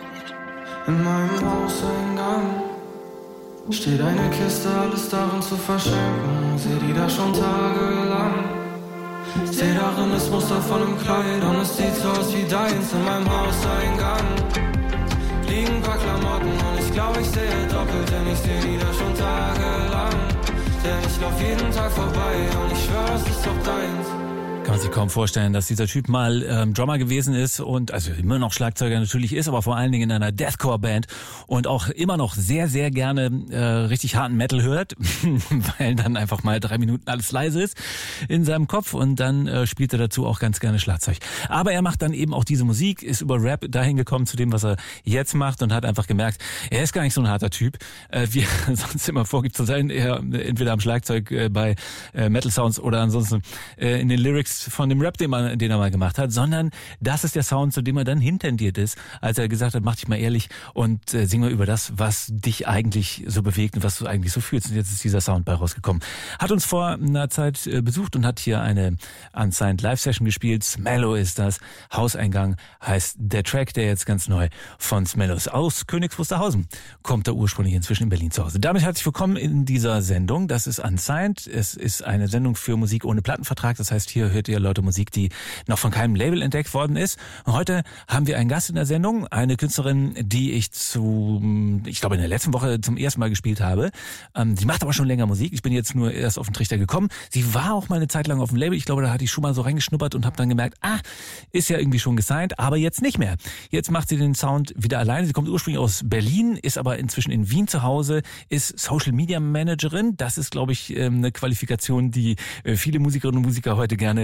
In meinem Hauseingang steht eine Kiste, alles darin zu verschenken. Seh die da schon tagelang. Seh darin das Muster von einem Kleid und es sieht so aus wie deins. In meinem Hauseingang liegen ein paar Klamotten und ich glaube, ich sehe doppelt, denn ich seh die da schon tagelang. Denn ich lauf jeden Tag vorbei und ich schwör, es ist doch deins. Kann man sich kaum vorstellen, dass dieser Typ mal ähm, Drummer gewesen ist und also immer noch Schlagzeuger natürlich ist, aber vor allen Dingen in einer Deathcore-Band und auch immer noch sehr, sehr gerne äh, richtig harten Metal hört, weil dann einfach mal drei Minuten alles leise ist in seinem Kopf und dann äh, spielt er dazu auch ganz gerne Schlagzeug. Aber er macht dann eben auch diese Musik, ist über Rap dahin gekommen zu dem, was er jetzt macht und hat einfach gemerkt, er ist gar nicht so ein harter Typ, äh, wie er sonst immer vorgibt zu sein, er entweder am Schlagzeug äh, bei äh, Metal Sounds oder ansonsten äh, in den Lyrics von dem Rap, den, man, den er mal gemacht hat, sondern das ist der Sound, zu dem er dann hintendiert ist, als er gesagt hat, mach dich mal ehrlich und äh, sing mal über das, was dich eigentlich so bewegt und was du eigentlich so fühlst. Und jetzt ist dieser Sound bei rausgekommen. Hat uns vor einer Zeit äh, besucht und hat hier eine Unsigned Live-Session gespielt. Smello ist das. Hauseingang heißt der Track, der jetzt ganz neu von Smello ist. Aus Königs Wusterhausen kommt er ursprünglich inzwischen in Berlin zu Hause. Damit herzlich willkommen in dieser Sendung. Das ist Unsigned. Es ist eine Sendung für Musik ohne Plattenvertrag. Das heißt, hier hört ihr Leute Musik, die noch von keinem Label entdeckt worden ist. Und heute haben wir einen Gast in der Sendung, eine Künstlerin, die ich zu, ich glaube in der letzten Woche zum ersten Mal gespielt habe. Ähm, sie macht aber schon länger Musik. Ich bin jetzt nur erst auf den Trichter gekommen. Sie war auch mal eine Zeit lang auf dem Label. Ich glaube, da hatte ich schon mal so reingeschnuppert und habe dann gemerkt, ah, ist ja irgendwie schon gesigned, aber jetzt nicht mehr. Jetzt macht sie den Sound wieder alleine. Sie kommt ursprünglich aus Berlin, ist aber inzwischen in Wien zu Hause, ist Social Media Managerin. Das ist, glaube ich, eine Qualifikation, die viele Musikerinnen und Musiker heute gerne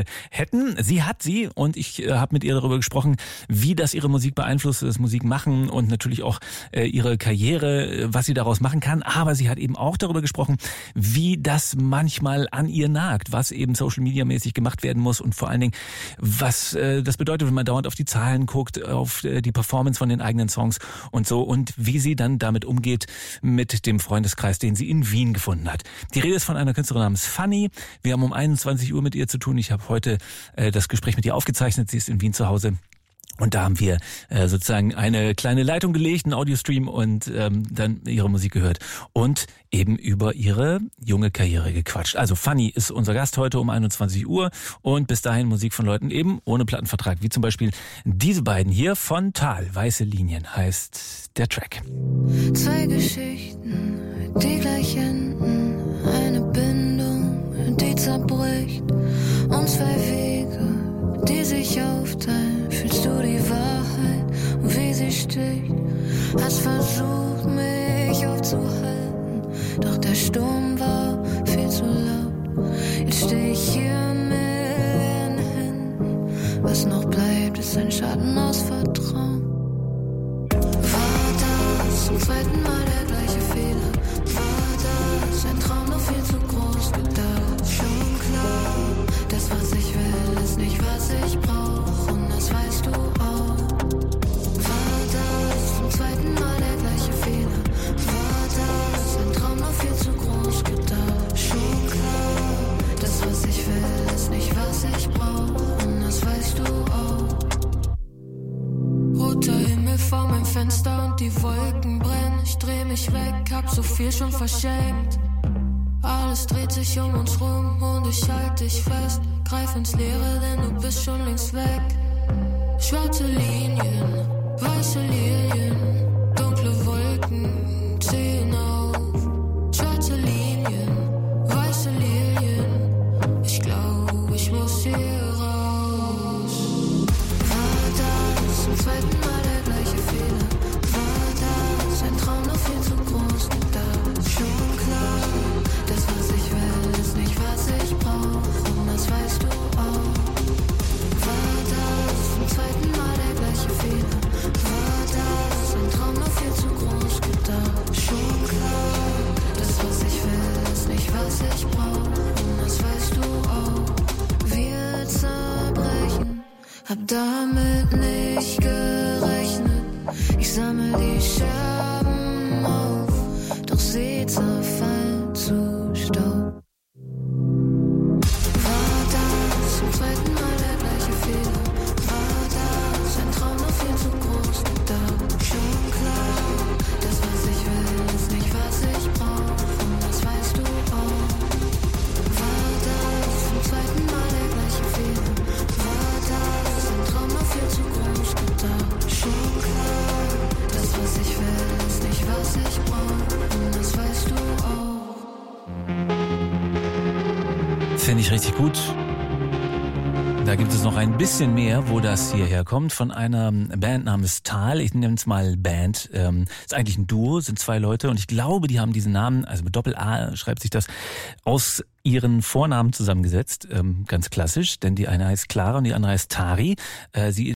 hätten. Sie hat sie und ich äh, habe mit ihr darüber gesprochen, wie das ihre Musik beeinflusst, das Musikmachen und natürlich auch äh, ihre Karriere, was sie daraus machen kann. Aber sie hat eben auch darüber gesprochen, wie das manchmal an ihr nagt, was eben Social Media mäßig gemacht werden muss und vor allen Dingen, was äh, das bedeutet, wenn man dauernd auf die Zahlen guckt, auf äh, die Performance von den eigenen Songs und so und wie sie dann damit umgeht mit dem Freundeskreis, den sie in Wien gefunden hat. Die Rede ist von einer Künstlerin namens Fanny. Wir haben um einundzwanzig Uhr mit ihr zu tun. Ich habe heute äh, das Gespräch mit ihr aufgezeichnet. Sie ist in Wien zu Hause. Und da haben wir äh, sozusagen eine kleine Leitung gelegt, einen Audiostream und ähm, dann ihre Musik gehört und eben über ihre junge Karriere gequatscht. Also Fanny ist unser Gast heute um einundzwanzig Uhr und bis dahin Musik von Leuten eben ohne Plattenvertrag, wie zum Beispiel diese beiden hier von Tal. Weiße Linien heißt der Track. Zwei Geschichten, die gleich enden, eine Bindung, die zerbricht und zwei Wege, die sich aufteilen. Fühlst du die Wahrheit und wie sie sticht? Hast versucht, mich aufzuhalten, doch der Sturm war viel zu laut. Jetzt steh ich hier mit leeren Händen. Was noch bleibt, ist ein Schatten aus Vertrauen. War das zum zweiten Mal der gleiche Fehler? War das ein Traum noch viel zu groß gedacht? Schon klar, das was ich will, ist nicht was ich brauche. Das weißt du auch. War das zum zweiten Mal der gleiche Fehler? War das ein Traum noch viel zu groß gedacht? Schon klar, das was ich will, ist nicht was ich brauche. Und das weißt du auch. Roter Himmel vor meinem Fenster und die Wolken brennen. Ich dreh mich weg, hab so viel schon verschenkt. Alles dreht sich um uns rum und ich halt dich fest. Greif ins Leere, denn du bist schon längst weg. Schwarze Linien, weiße Lilien, dunkle Wolken ziehen auf. Schwarze Linien, weiße Lilien, ich glaub, ich muss hier raus. War das zum zweiten Mal der gleiche Fehler? War das ein Traum noch viel zu groß gedacht? Schon klar, das was ich will, ist nicht was ich brauche. Und das weißt du auch. War das zum zweiten Mal der gleiche Fehler? War das ein Traum noch viel zu groß gedacht? Schon klar, das was ich will, ist nicht was ich brauche. Und das weißt du auch. Wir zerbrechen, hab damit nicht gerechnet. Ich sammel die Scherben auf, doch sie zerfallen zu Staub. War das zum zweiten Mal der gleiche Fehler? War das ein Traum noch viel zu groß gedacht? Schon klar, das was ich will, ist nicht was ich brauche. Und das weißt du auch. War das zum zweiten Mal der gleiche Fehler? War das ein Traum noch viel zu groß gedacht? Schon klar, das was ich will, ist nicht was ich brauche. Und das weißt du auch. Finde ich richtig gut. Da gibt es noch ein bisschen mehr, wo das hierher kommt, von einer Band namens Tal. Ich nenne es mal Band. Ähm, ist eigentlich ein Duo, sind zwei Leute und ich glaube, die haben diesen Namen, also mit Doppel-A schreibt sich das, aus ihren Vornamen zusammengesetzt. Ähm, ganz klassisch, denn die eine heißt Clara und die andere heißt Tari. Äh, sie